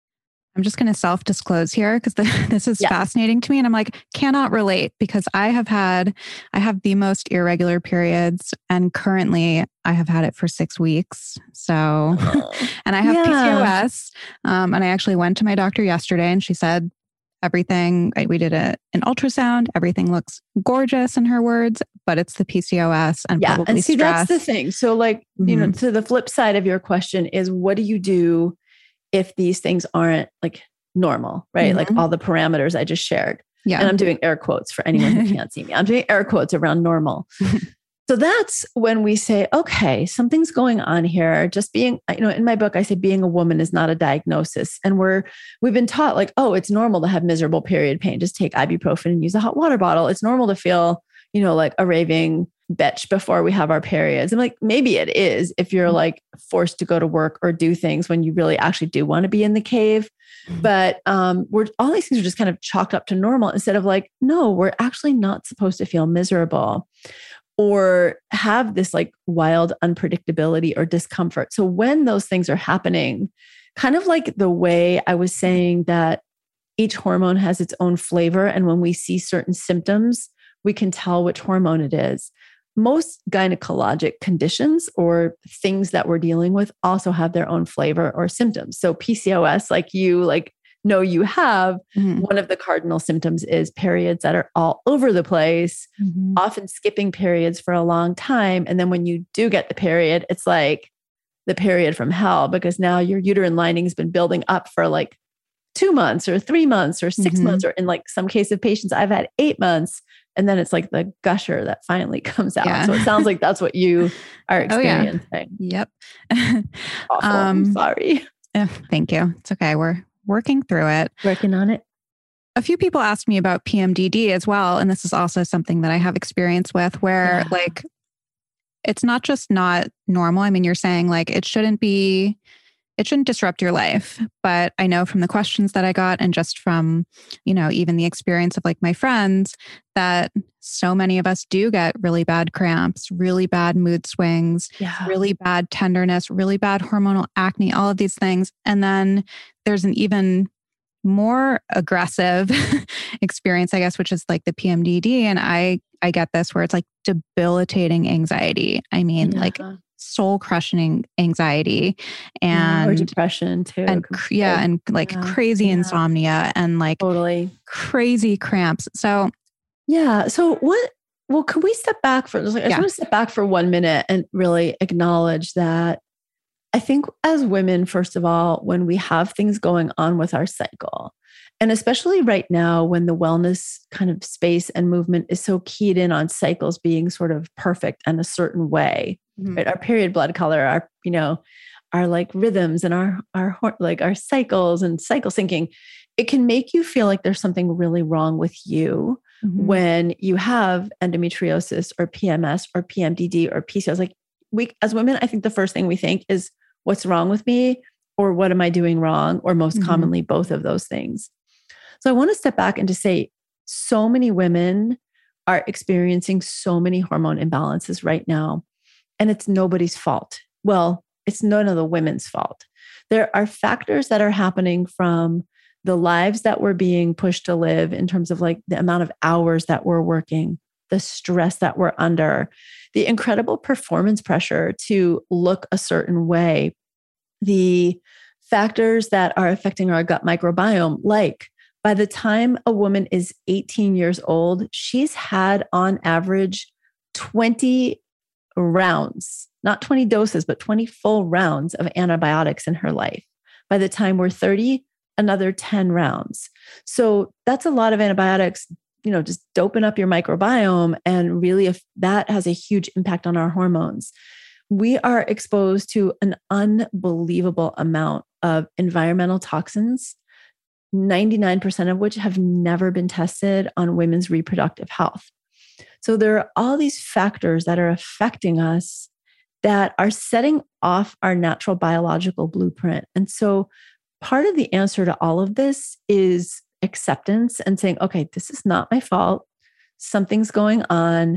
I'm just going to self-disclose here because this is yeah. fascinating to me. And I'm like, cannot relate because I have had, I have the most irregular periods and currently I have had it for six weeks. So, and I have yeah. P C O S. Um, and I actually went to my doctor yesterday and she said everything, we did a, an ultrasound, everything looks gorgeous in her words, but it's the P C O S and yeah. probably and see, stress. That's the thing. So like, mm-hmm. you know, to the flip side of your question is what do you do if these things aren't like normal, right? Mm-hmm. Like all the parameters I just shared. Yeah. And I'm doing air quotes for anyone who can't see me. I'm doing air quotes around normal. So that's when we say, okay, something's going on here. Just being, you know, in my book, I say being a woman is not a diagnosis. And we're, we've been taught like, oh, it's normal to have miserable period pain. Just take ibuprofen and use a hot water bottle. It's normal to feel, you know, like a raving bitch before we have our periods. I'm like, maybe it is if you're like forced to go to work or do things when you really actually do want to be in the cave. Mm-hmm. But um, we're all these things are just kind of chalked up to normal instead of like, no, we're actually not supposed to feel miserable or have this like wild unpredictability or discomfort. So when those things are happening, kind of like the way I was saying that each hormone has its own flavor. And when we see certain symptoms, we can tell which hormone it is. Most gynecologic conditions or things that we're dealing with also have their own flavor or symptoms. So P C O S, like you like know you have, mm-hmm. one of the cardinal symptoms is periods that are all over the place, mm-hmm. often skipping periods for a long time. And then when you do get the period, it's like the period from hell because now your uterine lining has been building up for like two months or three months or six mm-hmm. months, or in like some case of patients, I've had eight months. And then it's like the gusher that finally comes out. Yeah. So it sounds like that's what you are experiencing. Oh, yeah. Yep. Awful. Um, I'm sorry. Oh, thank you. It's okay. We're working through it. Working on it. A few people asked me about P M D D as well. And this is also something that I have experience with where yeah. like, it's not just not normal. I mean, you're saying like, it shouldn't be, it shouldn't disrupt your life. But I know from the questions that I got and just from, you know, even the experience of like my friends that so many of us do get really bad cramps, really bad mood swings, yeah. really bad tenderness, really bad hormonal acne, all of these things. And then there's an even more aggressive experience, I guess, which is like the P M D D. And I, I get this where it's like debilitating anxiety. I mean, yeah. like soul crushing anxiety and or depression too. And yeah. And like yeah. crazy yeah. insomnia and like totally crazy cramps. So yeah. So what, well, can we step back for, like, I just yeah. want to step back for one minute and really acknowledge that I think as women, first of all, when we have things going on with our cycle, and especially right now when the wellness kind of space and movement is so keyed in on cycles being sort of perfect and a certain way, mm-hmm. right? Our period blood color, our, you know, our like rhythms and our, our, like our cycles and cycle syncing, it can make you feel like there's something really wrong with you mm-hmm. when you have endometriosis or P M S or P M D D or P C O S. Like we, as women, I think the first thing we think is, what's wrong with me? Or what am I doing wrong? Or most mm-hmm. commonly, both of those things. So I want to step back and to say, so many women are experiencing so many hormone imbalances right now, and it's nobody's fault. Well, it's none of the women's fault. There are factors that are happening from the lives that we're being pushed to live in terms of like the amount of hours that we're working, the stress that we're under, the incredible performance pressure to look a certain way, the factors that are affecting our gut microbiome, like by the time a woman is eighteen years old, she's had on average twenty rounds, not twenty doses, but twenty full rounds of antibiotics in her life. By the time we're thirty, another ten rounds. So that's a lot of antibiotics, you know, just doping up your microbiome. And really, if that has a huge impact on our hormones. We are exposed to an unbelievable amount of environmental toxins, ninety-nine percent of which have never been tested on women's reproductive health. So there are all these factors that are affecting us that are setting off our natural biological blueprint. And so part of the answer to all of this is acceptance and saying, okay, this is not my fault. Something's going on.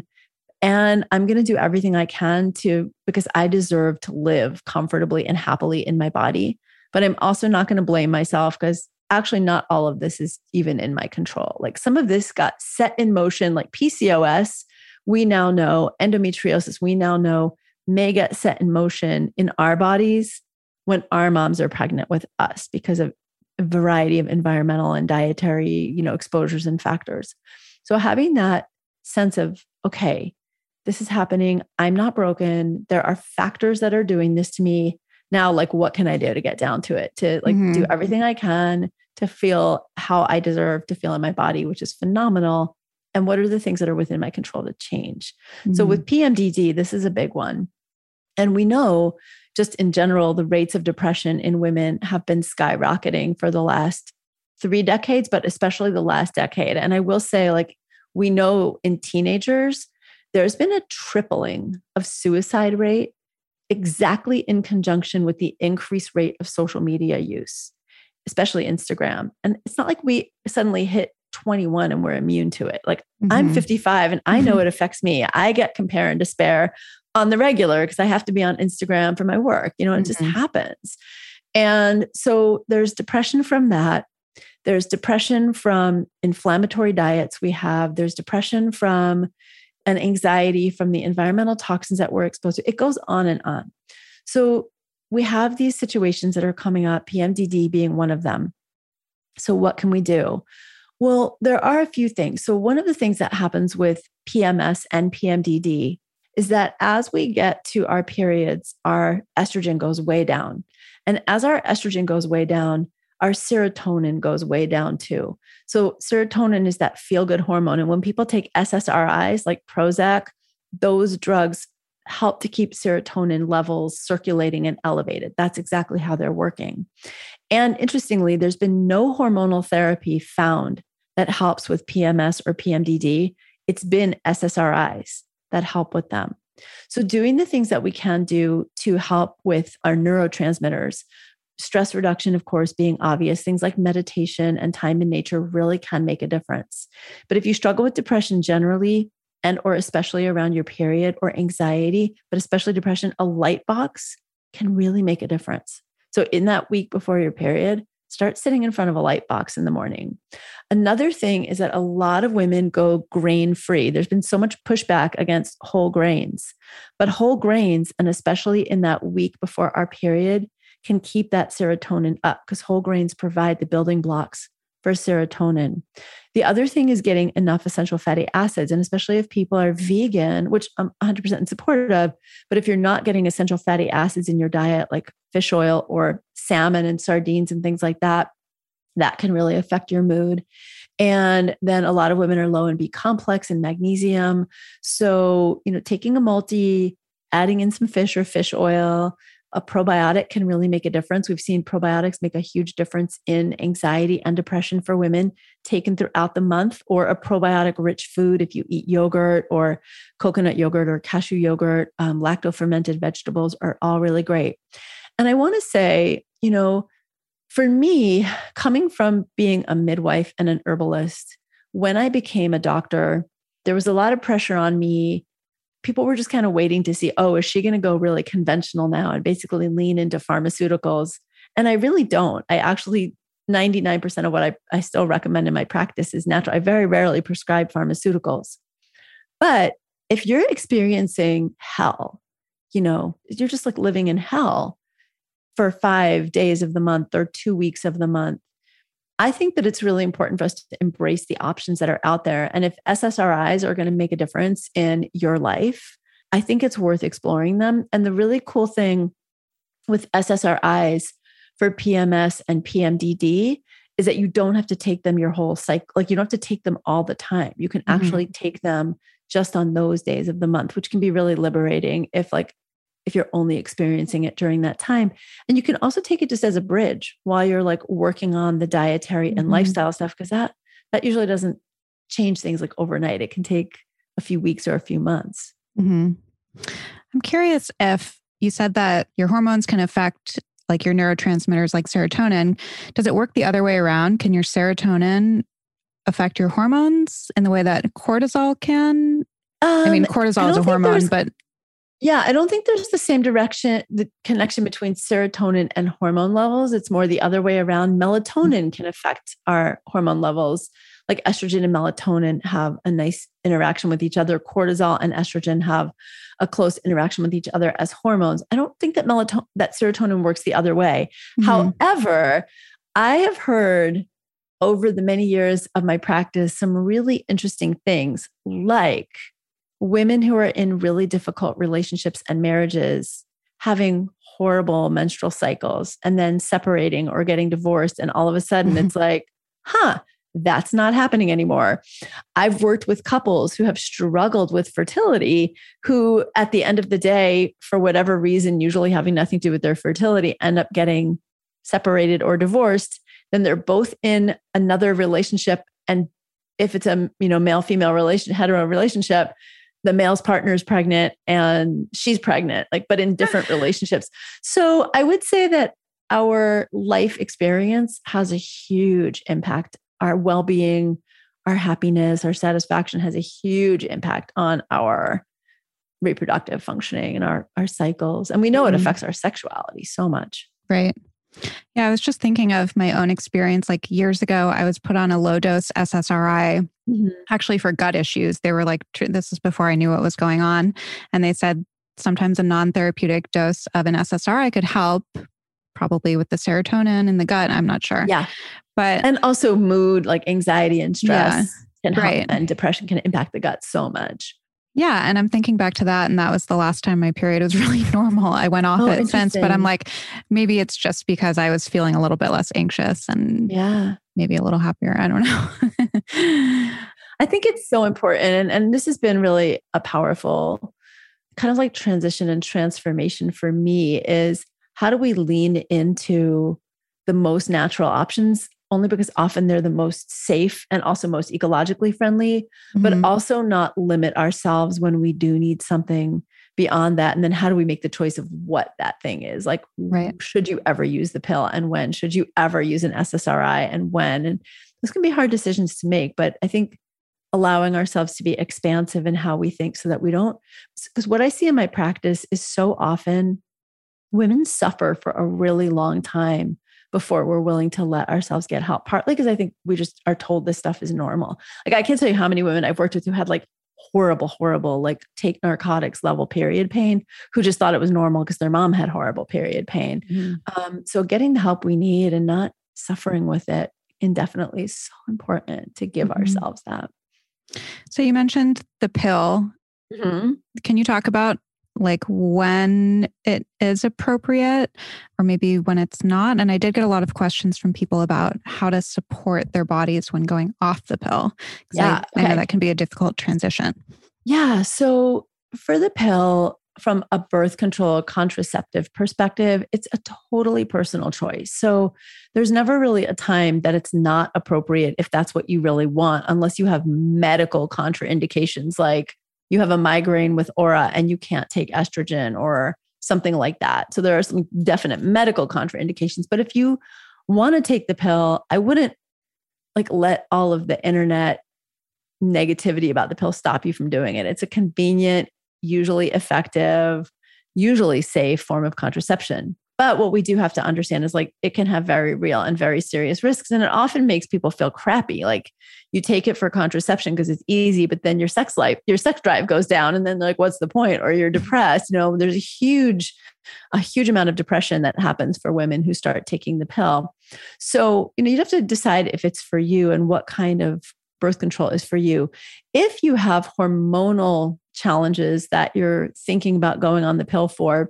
And I'm going to do everything I can to, because I deserve to live comfortably and happily in my body. But I'm also not going to blame myself because actually not all of this is even in my control. Like some of this got set in motion, like P C O S, we now know, endometriosis, we now know may get set in motion in our bodies when our moms are pregnant with us because of a variety of environmental and dietary, you know, exposures and factors. So having that sense of, okay, this is happening. I'm not broken. There are factors that are doing this to me. Now, like, what can I do to get down to it? To like mm-hmm. do everything I can to feel how I deserve to feel in my body, which is phenomenal. And what are the things that are within my control to change? Mm-hmm. So with P M D D, this is a big one. And we know just in general, the rates of depression in women have been skyrocketing for the last three decades, but especially the last decade. And I will say, like, we know in teenagers, there's been a tripling of suicide rate exactly in conjunction with the increased rate of social media use, especially Instagram. And it's not like we suddenly hit twenty-one and we're immune to it. Like mm-hmm. I'm fifty-five and I know it affects me. I get compare and despair on the regular because I have to be on Instagram for my work. You know, it mm-hmm. just happens. And so there's depression from that. There's depression from inflammatory diets we have. There's depression from and anxiety from the environmental toxins that we're exposed to. It goes on and on. So we have these situations that are coming up, P M D D being one of them. So what can we do? Well, there are a few things. So one of the things that happens with P M S and P M D D is that as we get to our periods, our estrogen goes way down. And as our estrogen goes way down, our serotonin goes way down too. So serotonin is that feel-good hormone. And when people take S S R Is like Prozac, those drugs help to keep serotonin levels circulating and elevated. That's exactly how they're working. And interestingly, there's been no hormonal therapy found that helps with P M S or P M D D. It's been S S R Is that help with them. So doing the things that we can do to help with our neurotransmitters, stress reduction, of course, being obvious, things like meditation and time in nature really can make a difference. But if you struggle with depression generally, and or especially around your period or anxiety, but especially depression, a light box can really make a difference. So in that week before your period, start sitting in front of a light box in the morning. Another thing is that a lot of women go grain-free. There's been so much pushback against whole grains, but whole grains, and especially in that week before our period, can keep that serotonin up because whole grains provide the building blocks for serotonin. The other thing is getting enough essential fatty acids. And especially if people are vegan, which I'm one hundred percent in support of, but if you're not getting essential fatty acids in your diet, like fish oil or salmon and sardines and things like that, that can really affect your mood. And then a lot of women are low in B complex and magnesium. So, you know, taking a multi, adding in some fish or fish oil, a probiotic can really make a difference. We've seen probiotics make a huge difference in anxiety and depression for women taken throughout the month, or a probiotic rich food. If you eat yogurt or coconut yogurt or cashew yogurt, um, lacto fermented vegetables are all really great. And I want to say, you know, for me, coming from being a midwife and an herbalist, when I became a doctor, there was a lot of pressure on me. People were just kind of waiting to see, oh, is she going to go really conventional now and basically lean into pharmaceuticals? And I really don't. I actually, ninety-nine percent of what I, I still recommend in my practice is natural. I very rarely prescribe pharmaceuticals. But if you're experiencing hell, you know, you're just like living in hell for five days of the month or two weeks of the month, I think that it's really important for us to embrace the options that are out there. And if S S R Is are going to make a difference in your life, I think it's worth exploring them. And the really cool thing with S S R Is for P M S and P M D D is that you don't have to take them your whole cycle. Like you don't have to take them all the time. You can mm-hmm. actually take them just on those days of the month, which can be really liberating if like if you're only experiencing it during that time. And you can also take it just as a bridge while you're like working on the dietary and mm-hmm. lifestyle stuff, because that, that usually doesn't change things like overnight. It can take a few weeks or a few months. Mm-hmm. I'm curious if you said that your hormones can affect like your neurotransmitters like serotonin. Does it work the other way around? Can your serotonin affect your hormones in the way that cortisol can? Um, I mean, cortisol I is a hormone, but yeah, I don't think there's the same direction, the connection between serotonin and hormone levels. It's more the other way around. Melatonin can affect our hormone levels. Like estrogen and melatonin have a nice interaction with each other. Cortisol and estrogen have a close interaction with each other as hormones. I don't think that melatonin, that serotonin works the other way. Mm-hmm. However, I have heard over the many years of my practice some really interesting things, like women who are in really difficult relationships and marriages having horrible menstrual cycles and then separating or getting divorced. And all of a sudden it's like, huh, that's not happening anymore. I've worked with couples who have struggled with fertility, who at the end of the day, for whatever reason, usually having nothing to do with their fertility, end up getting separated or divorced. Then they're both in another relationship. And if it's a, you know, male-female relation, hetero relationship, the male's partner is pregnant and she's pregnant, like, but in different relationships. So I would say that our life experience has a huge impact. Our well-being, our happiness, our satisfaction has a huge impact on our reproductive functioning and our, our cycles. And we know mm-hmm. it affects our sexuality so much. Right. Yeah, I was just thinking of my own experience. Like years ago, I was put on a low dose S S R I, mm-hmm. actually for gut issues. They were like, this is before I knew what was going on. And they said sometimes a non-therapeutic dose of an S S R I could help, probably with the serotonin in the gut. I'm not sure. Yeah. But and also mood, like anxiety and stress yeah, can right. help, and depression can impact the gut so much. Yeah. And I'm thinking back to that. And that was the last time my period was really normal. I went off oh, it since, but I'm like, maybe it's just because I was feeling a little bit less anxious and yeah, maybe a little happier. I don't know. I think it's so important. And, and this has been really a powerful kind of like transition and transformation for me, is how do we lean into the most natural options? Only because often they're the most safe and also most ecologically friendly, mm-hmm. but also not limit ourselves when we do need something beyond that. And then how do we make the choice of what that thing is? Like, right. should you ever use the pill and when? Should you ever use an S S R I and when? And those can be hard decisions to make, but I think allowing ourselves to be expansive in how we think so that we don't, because what I see in my practice is so often women suffer for a really long time before we're willing to let ourselves get help. Partly because I think we just are told this stuff is normal. Like I can't tell you how many women I've worked with who had like horrible, horrible, like take narcotics level period pain, who just thought it was normal because their mom had horrible period pain. Mm-hmm. Um, so getting the help we need and not suffering with it indefinitely. So important to give mm-hmm. ourselves that. So you mentioned the pill. Mm-hmm. Can you talk about like when it is appropriate or maybe when it's not? And I did get a lot of questions from people about how to support their bodies when going off the pill. Yeah, I, okay. I know that can be a difficult transition. Yeah. So for the pill, from a birth control contraceptive perspective, it's a totally personal choice. So there's never really a time that it's not appropriate if that's what you really want, unless you have medical contraindications, like you have a migraine with aura and you can't take estrogen or something like that. So there are some definite medical contraindications. But if you want to take the pill, I wouldn't like let all of the internet negativity about the pill stop you from doing it. It's a convenient, usually effective, usually safe form of contraception. But what we do have to understand is like it can have very real and very serious risks. And it often makes people feel crappy. Like you take it for contraception because it's easy, but then your sex life, your sex drive goes down. And then like, what's the point? Or you're depressed. You know, there's a huge, a huge amount of depression that happens for women who start taking the pill. So, you know, you'd have to decide if it's for you and what kind of birth control is for you. If you have hormonal challenges that you're thinking about going on the pill for,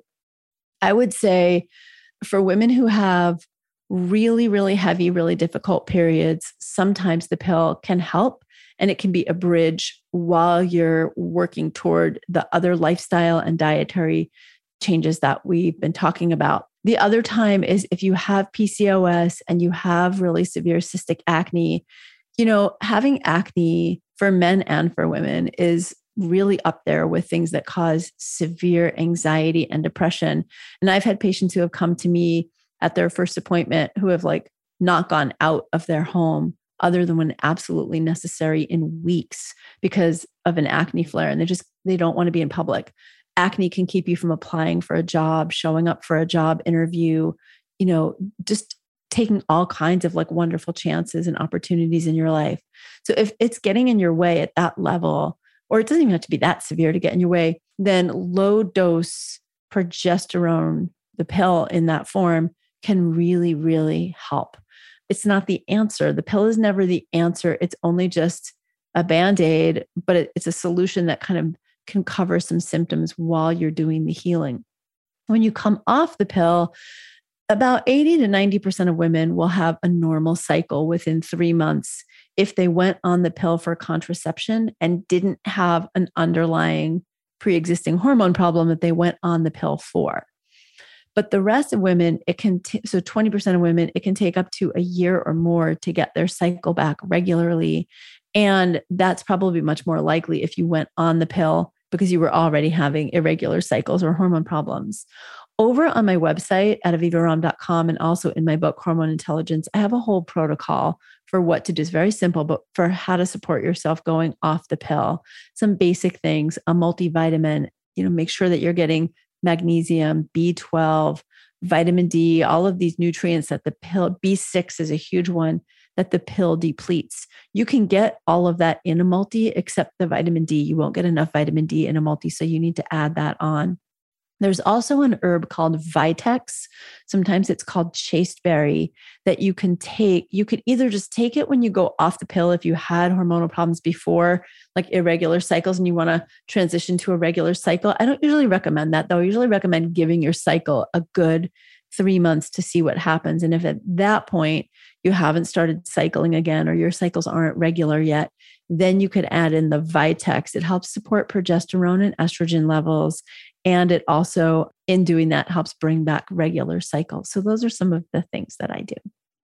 I would say for women who have really, really heavy, really difficult periods, sometimes the pill can help and it can be a bridge while you're working toward the other lifestyle and dietary changes that we've been talking about. The other time is if you have P C O S and you have really severe cystic acne. You know, having acne for men and for women is really up there with things that cause severe anxiety and depression. And I've had patients who have come to me at their first appointment who have like not gone out of their home other than when absolutely necessary in weeks because of an acne flare. And they just, they don't want to be in public. Acne can keep you from applying for a job, showing up for a job interview, you know, just taking all kinds of like wonderful chances and opportunities in your life. So if it's getting in your way at that level, or it doesn't even have to be that severe to get in your way, then low dose progesterone, the pill in that form, can really, really help. It's not the answer. The pill is never the answer. It's only just a Band-Aid, but it, it's a solution that kind of can cover some symptoms while you're doing the healing. When you come off the pill, about eighty to ninety percent of women will have a normal cycle within three months if they went on the pill for contraception and didn't have an underlying pre-existing hormone problem that they went on the pill for. But the rest of women, it can, t- so twenty percent of women, it can take up to a year or more to get their cycle back regularly. And that's probably much more likely if you went on the pill because you were already having irregular cycles or hormone problems. Over on my website at aviva romm dot com and also in my book, Hormone Intelligence, I have a whole protocol for what to do. It's very simple, but for how to support yourself going off the pill. Some basic things, a multivitamin, you know, make sure that you're getting magnesium, B twelve, vitamin D, all of these nutrients that the pill, B six is a huge one that the pill depletes. You can get all of that in a multi except the vitamin D. You won't get enough vitamin D in a multi, so you need to add that on. There's also an herb called Vitex. Sometimes it's called chasteberry that you can take. You could either just take it when you go off the pill if you had hormonal problems before, like irregular cycles, and you want to transition to a regular cycle. I don't usually recommend that, though. I usually recommend giving your cycle a good three months to see what happens. And if at that point you haven't started cycling again or your cycles aren't regular yet, then you could add in the Vitex. It helps support progesterone and estrogen levels. And it also, in doing that, helps bring back regular cycles. So those are some of the things that I do.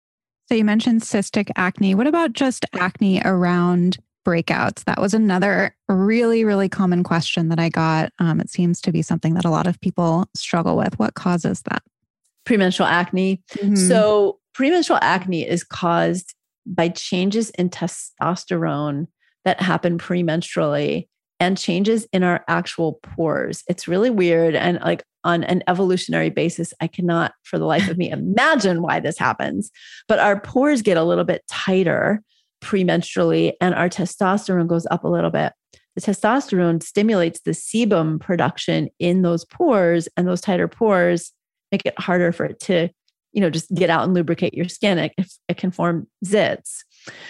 So you mentioned cystic acne. What about just acne around breakouts? That was another really, really common question that I got. Um, it seems to be something that a lot of people struggle with. What causes that? Premenstrual acne. Mm-hmm. So premenstrual acne is caused by changes in testosterone that happen premenstrually and changes in our actual pores. It's really weird. And like on an evolutionary basis, I cannot for the life of me imagine why this happens. But our pores get a little bit tighter premenstrually and our testosterone goes up a little bit. The testosterone stimulates the sebum production in those pores, and those tighter pores make it harder for it to you know, just get out and lubricate your skin. It, it can form zits.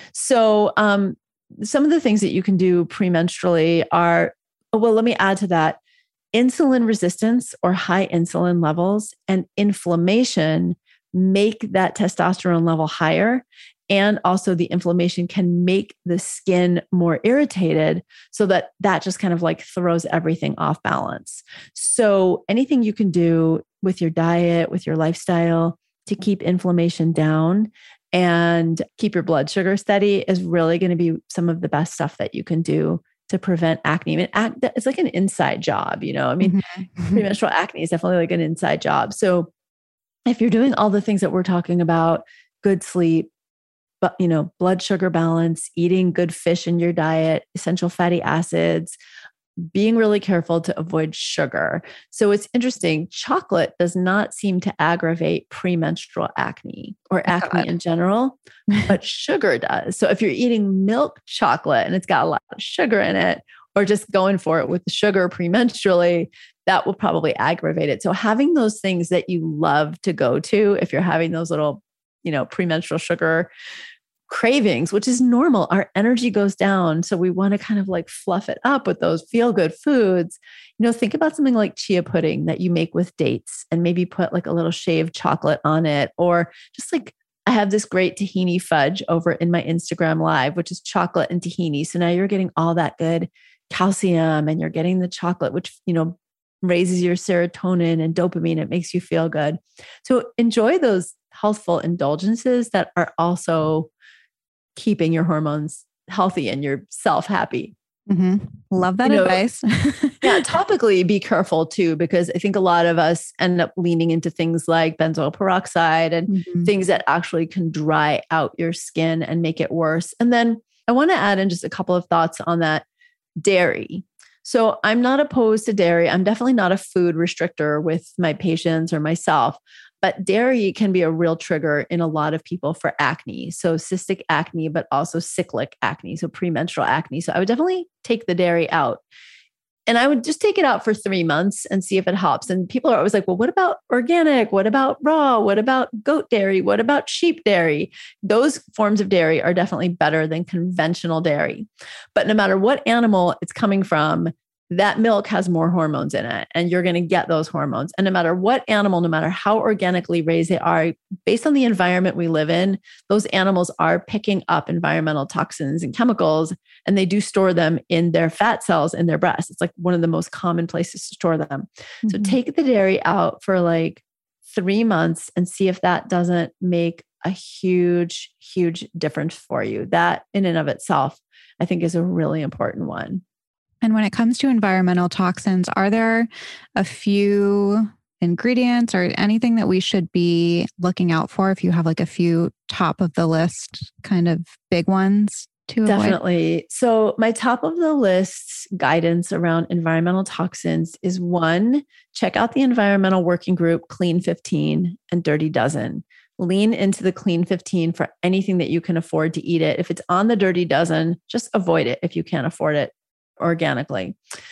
So um, some of the things that you can do premenstrually are, oh, well, let me add to that. Insulin resistance or high insulin levels and inflammation make that testosterone level higher. And also the inflammation can make the skin more irritated so that that just kind of like throws everything off balance. So anything you can do with your diet, with your lifestyle to keep inflammation down and keep your blood sugar steady is really going to be some of the best stuff that you can do to prevent acne. I mean, act, it's like an inside job, you know, I mean, mm-hmm. premenstrual acne is definitely like an inside job. So if you're doing all the things that we're talking about, good sleep, but, you know, blood sugar balance, eating good fish in your diet, essential fatty acids, being really careful to avoid sugar. So it's interesting. Chocolate does not seem to aggravate premenstrual acne or acne God. in general, but sugar does. So if you're eating milk chocolate and it's got a lot of sugar in it, or just going for it with the sugar premenstrually, that will probably aggravate it. So having those things that you love to go to, if you're having those little, you know, premenstrual sugar cravings, which is normal, our energy goes down. So we want to kind of like fluff it up with those feel-good foods. You know, think about something like chia pudding that you make with dates and maybe put like a little shaved chocolate on it, or just like, I have this great tahini fudge over in my Instagram live, which is chocolate and tahini. So now you're getting all that good calcium and you're getting the chocolate, which, you know, raises your serotonin and dopamine. It makes you feel good. So enjoy those healthful indulgences that are also keeping your hormones healthy and yourself happy. Mm-hmm. Love that you know, advice. Yeah, topically be careful too, because I think a lot of us end up leaning into things like benzoyl peroxide and mm-hmm. things that actually can dry out your skin and make it worse. And then I want to add in just a couple of thoughts on that dairy. So I'm not opposed to dairy. I'm definitely not a food restrictor with my patients or myself, but dairy can be a real trigger in a lot of people for acne. So cystic acne, but also cyclic acne, so premenstrual acne. So I would definitely take the dairy out. And I would just take it out for three months and see if it helps. And people are always like, well, what about organic? What about raw? What about goat dairy? What about sheep dairy? Those forms of dairy are definitely better than conventional dairy. But no matter what animal it's coming from, that milk has more hormones in it, and you're going to get those hormones. And no matter what animal, no matter how organically raised they are, based on the environment we live in, those animals are picking up environmental toxins and chemicals, and they do store them in their fat cells in their breasts. It's like one of the most common places to store them. Mm-hmm. So take the dairy out for like three months and see if that doesn't make a huge, huge difference for you. That in and of itself, I think is a really important one. And when it comes to environmental toxins, are there a few ingredients or anything that we should be looking out for if you have like a few top of the list kind of big ones to avoid? Definitely. So my top of the list guidance around environmental toxins is one, check out the environmental working group Clean fifteen and Dirty Dozen. Lean into the Clean fifteen for anything that you can afford to eat it. If it's on the Dirty Dozen, just avoid it if you can't afford it organically.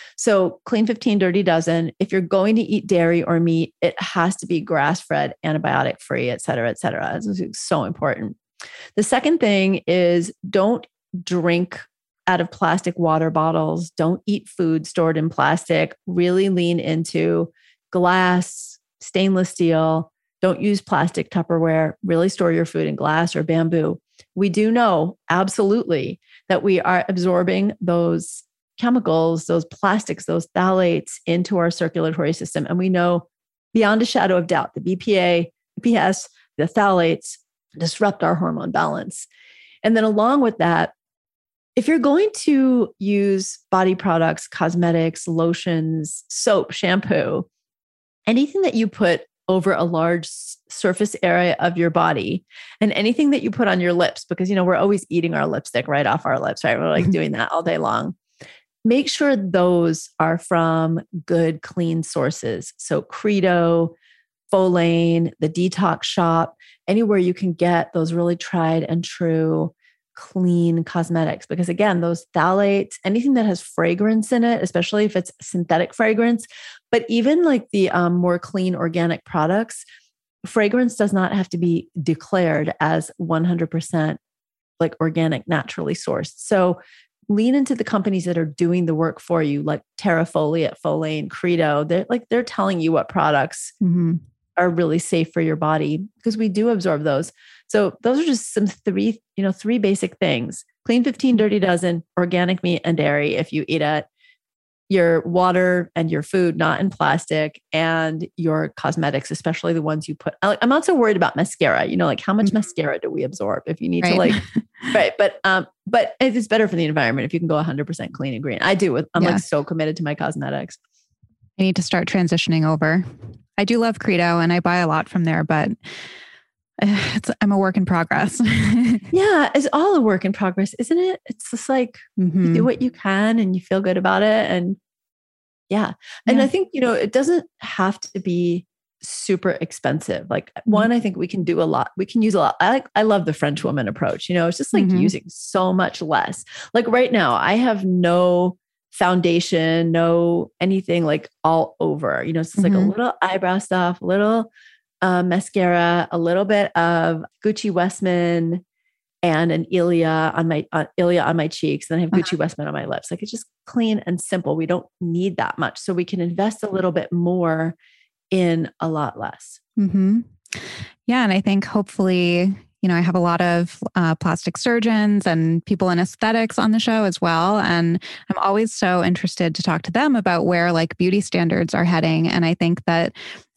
So Clean fifteen, Dirty Dozen. If you're going to eat dairy or meat, it has to be grass-fed, antibiotic-free, et cetera, et cetera. This is so important. The second thing is don't drink out of plastic water bottles. Don't eat food stored in plastic. Really lean into glass, stainless steel. Don't use plastic Tupperware. Really store your food in glass or bamboo. We do know absolutely that we are absorbing those chemicals, those plastics, those phthalates into our circulatory system. And we know beyond a shadow of doubt, the B P A, B P S, the phthalates disrupt our hormone balance. And then along with that, if you're going to use body products, cosmetics, lotions, soap, shampoo, anything that you put over a large surface area of your body and anything that you put on your lips, because, you know, we're always eating our lipstick right off our lips, right? We're like doing that all day long. Make sure those are from good, clean sources. So Credo, Folane, the Detox Shop, anywhere you can get those really tried and true clean cosmetics. Because again, those phthalates, anything that has fragrance in it, especially if it's synthetic fragrance, but even like the um, more clean organic products, fragrance does not have to be declared as one hundred percent like organic, naturally sourced. So lean into the companies that are doing the work for you, like TerraFoliate, Folane, Credo. They're like, they're telling you what products mm-hmm. are really safe for your body, because we do absorb those. So those are just some three, you know, three basic things. Clean fifteen, dirty dozen, organic meat and dairy if you eat it, your water and your food, not in plastic, and your cosmetics, especially the ones you put. I'm not so worried about mascara. You know, like how much mm-hmm. mascara do we absorb if you need right. to like, right. But, um, but it's better for the environment if you can go one hundred percent clean and green. I do. I'm yeah. like so committed to my cosmetics. I need to start transitioning over. I do love Credo and I buy a lot from there, but It's, I'm a work in progress. Yeah, it's all a work in progress, isn't it? It's just like mm-hmm. you do what you can and you feel good about it. And yeah. And yeah. I think, you know, it doesn't have to be super expensive. Like one, I think we can do a lot. We can use a lot. I like, I love the French woman approach. You know, it's just like mm-hmm. using so much less. Like right now, I have no foundation, no anything like all over, you know, it's just mm-hmm. like a little eyebrow stuff, a little Uh, mascara, a little bit of Gucci Westman, and an Ilia on my uh, Ilia on my cheeks. Then I have uh-huh. Gucci Westman on my lips. Like it's just clean and simple. We don't need that much, so we can invest a little bit more in a lot less. Mm-hmm. Yeah, and I think hopefully, you know, I have a lot of uh, plastic surgeons and people in aesthetics on the show as well. And I'm always so interested to talk to them about where like beauty standards are heading. And I think that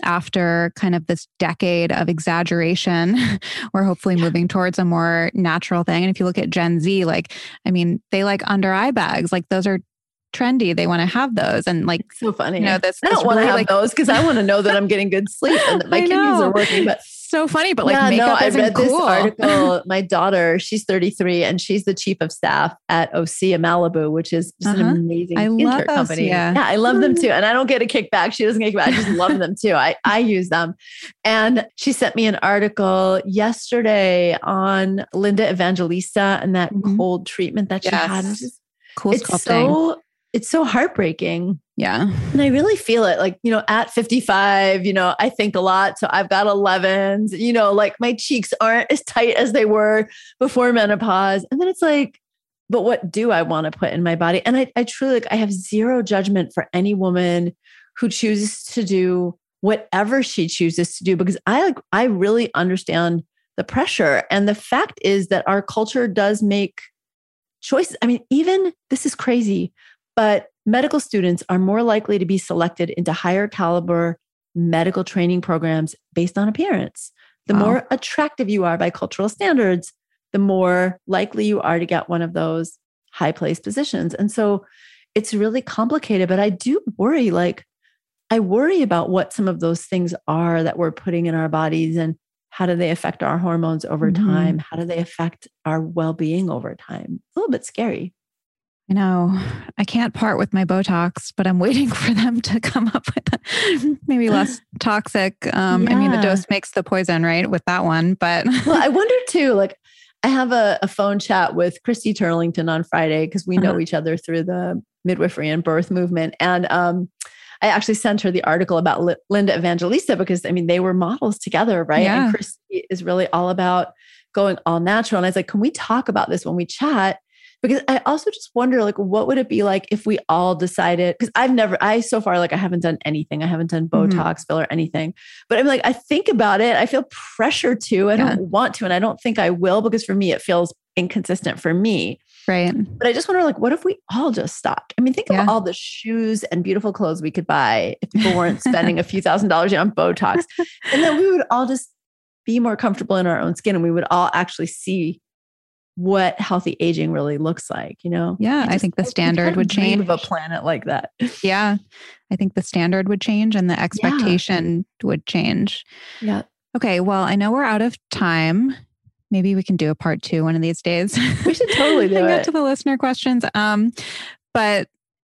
after kind of this decade of exaggeration, we're hopefully yeah. moving towards a more natural thing. And if you look at Gen Z, like, I mean, they like under eye bags, like those are trendy. They want to have those. And like, it's so funny. You know, this, I don't this want to really, have like, those because I want to know that I'm getting good sleep and that my kidneys are working. But so funny, but like yeah, makeup no, isn't I read cool. this article. My daughter, she's thirty-three and she's the chief of staff at Osea Malibu, which is just uh-huh. an amazing I skincare love company. Osea. Yeah, I love them too. And I don't get a kickback. She doesn't get a kickback. I just love them too. I, I use them. And she sent me an article yesterday on Linda Evangelista and that mm-hmm. cold treatment that she yes. had. It's, just, cool it's so It's so heartbreaking. Yeah. And I really feel it like, you know, at fifty-five, you know, I think a lot. So I've got elevens, you know, like my cheeks aren't as tight as they were before menopause. And then it's like, but what do I want to put in my body? And I, I truly, like, I have zero judgment for any woman who chooses to do whatever she chooses to do, because I like, I really understand the pressure. And the fact is that our culture does make choices. I mean, even this is crazy, but medical students are more likely to be selected into higher caliber medical training programs based on appearance. The wow. more attractive you are by cultural standards, the more likely you are to get one of those high placed positions. And so it's really complicated, but I do worry, like, I worry about what some of those things are that we're putting in our bodies and how do they affect our hormones over mm-hmm. time? How do they affect our well-being over time? It's a little bit scary. I know. I can't part with my Botox, but I'm waiting for them to come up with a, maybe less toxic. Um, yeah. I mean, the dose makes the poison, right? With that one, but well, I wonder too, like I have a, a phone chat with Christy Turlington on Friday because we know uh-huh. each other through the midwifery and birth movement. And um, I actually sent her the article about L- Linda Evangelista because, I mean, they were models together, right? Yeah. And Christy is really all about going all natural. And I was like, can we talk about this when we chat? Because I also just wonder, like, what would it be like if we all decided, because I've never, I so far, like I haven't done anything. I haven't done Botox, mm-hmm. filler, anything. But I'm like, I think about it. I feel pressure to, I yeah. don't want to. And I don't think I will, because for me, it feels inconsistent for me. Right. But I just wonder, like, what if we all just stopped? I mean, think yeah. of all the shoes and beautiful clothes we could buy if people weren't spending a few thousand dollars on Botox. And then we would all just be more comfortable in our own skin and we would all actually see what healthy aging really looks like, you know? Yeah. I, just, I think the standard would change of a planet like that. Yeah. I think the standard would change and the expectation yeah. would change. Yeah. Okay. Well, I know we're out of time. Maybe we can do a part two one of these days. We should totally do and it. Get to the listener questions. Um, but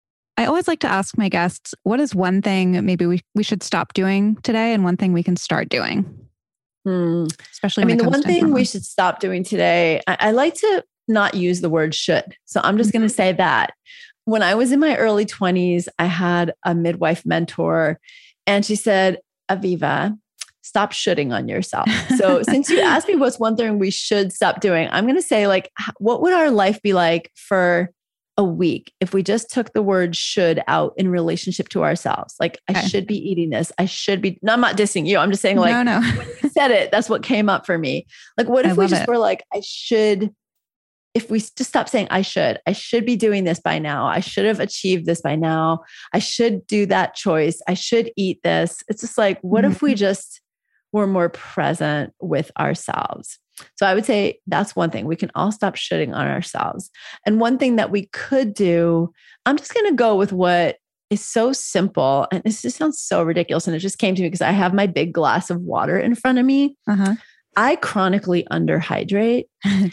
I always like to ask my guests, what is one thing maybe we, we should stop doing today and one thing we can start doing? Hmm. Especially, I mean, the one thing hormones. we should stop doing today, I, I like to not use the word should. So I'm just mm-hmm. going to say that. When I was in my early twenties, I had a midwife mentor and she said, Aviva, stop shoulding on yourself. So since you asked me what's one thing we should stop doing, I'm going to say like, what would our life be like for a week if we just took the word should out in relationship to ourselves? Like, okay. I should be eating this. I should be, no, I'm not dissing you. I'm just saying like, no, no. when you said it, that's what came up for me. Like, what if I we just it. were like, I should, if we just stop saying I should, I should be doing this by now. I should have achieved this by now. I should do that choice. I should eat this. It's just like, what mm-hmm. if we just were more present with ourselves? So I would say that's one thing. We can all stop shitting on ourselves. And one thing that we could do, I'm just going to go with what is so simple. And this just sounds so ridiculous. And it just came to me because I have my big glass of water in front of me. Uh-huh. I chronically underhydrate.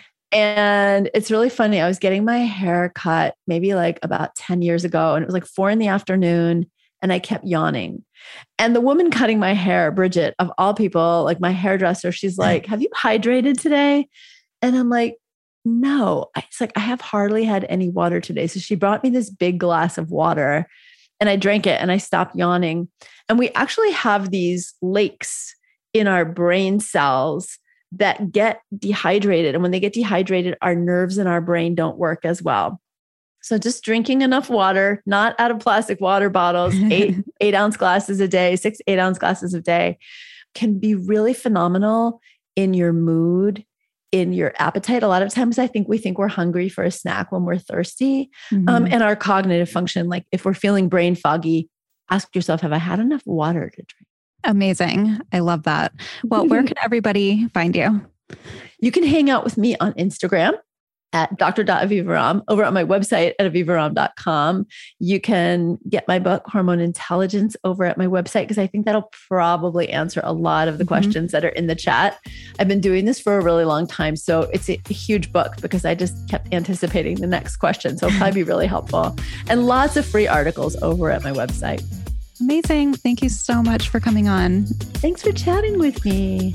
And it's really funny. I was getting my hair cut maybe like about ten years ago. And it was like four in the afternoon. And I kept yawning. And the woman cutting my hair, Bridget, of all people, like my hairdresser, she's like, have you hydrated today? And I'm like, no. It's like, I have hardly had any water today. So she brought me this big glass of water and I drank it and I stopped yawning. And we actually have these lakes in our brain cells that get dehydrated. And when they get dehydrated, our nerves in our brain don't work as well. So just drinking enough water, not out of plastic water bottles, eight, eight ounce glasses a day, six, eight ounce glasses a day can be really phenomenal in your mood, in your appetite. A lot of times I think we think we're hungry for a snack when we're thirsty. Mm-hmm. Um, and our cognitive function, like if we're feeling brain foggy, ask yourself, have I had enough water to drink? Amazing. I love that. Well, where can everybody find you? You can hang out with me on Instagram at d r dot aviva romm, over on my website at aviva romm dot com. You can get my book, Hormone Intelligence, over at my website, because I think that'll probably answer a lot of the mm-hmm. questions that are in the chat. I've been doing this for a really long time, so it's a, a huge book because I just kept anticipating the next question. So it'll probably be really helpful. And lots of free articles over at my website. Amazing. Thank you so much for coming on. Thanks for chatting with me.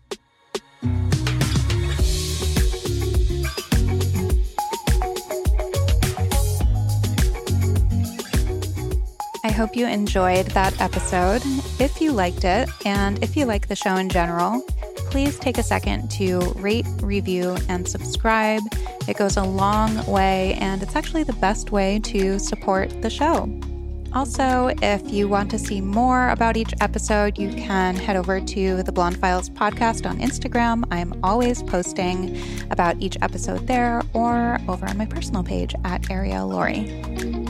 I hope you enjoyed that episode. If you liked it, and if you like the show in general, please take a second to rate, review, and subscribe. It goes a long way, and it's actually the best way to support the show. Also, if you want to see more about each episode, you can head over to the Blonde Files podcast on Instagram. I'm always posting about each episode there, or over on my personal page at Ariel Laurie.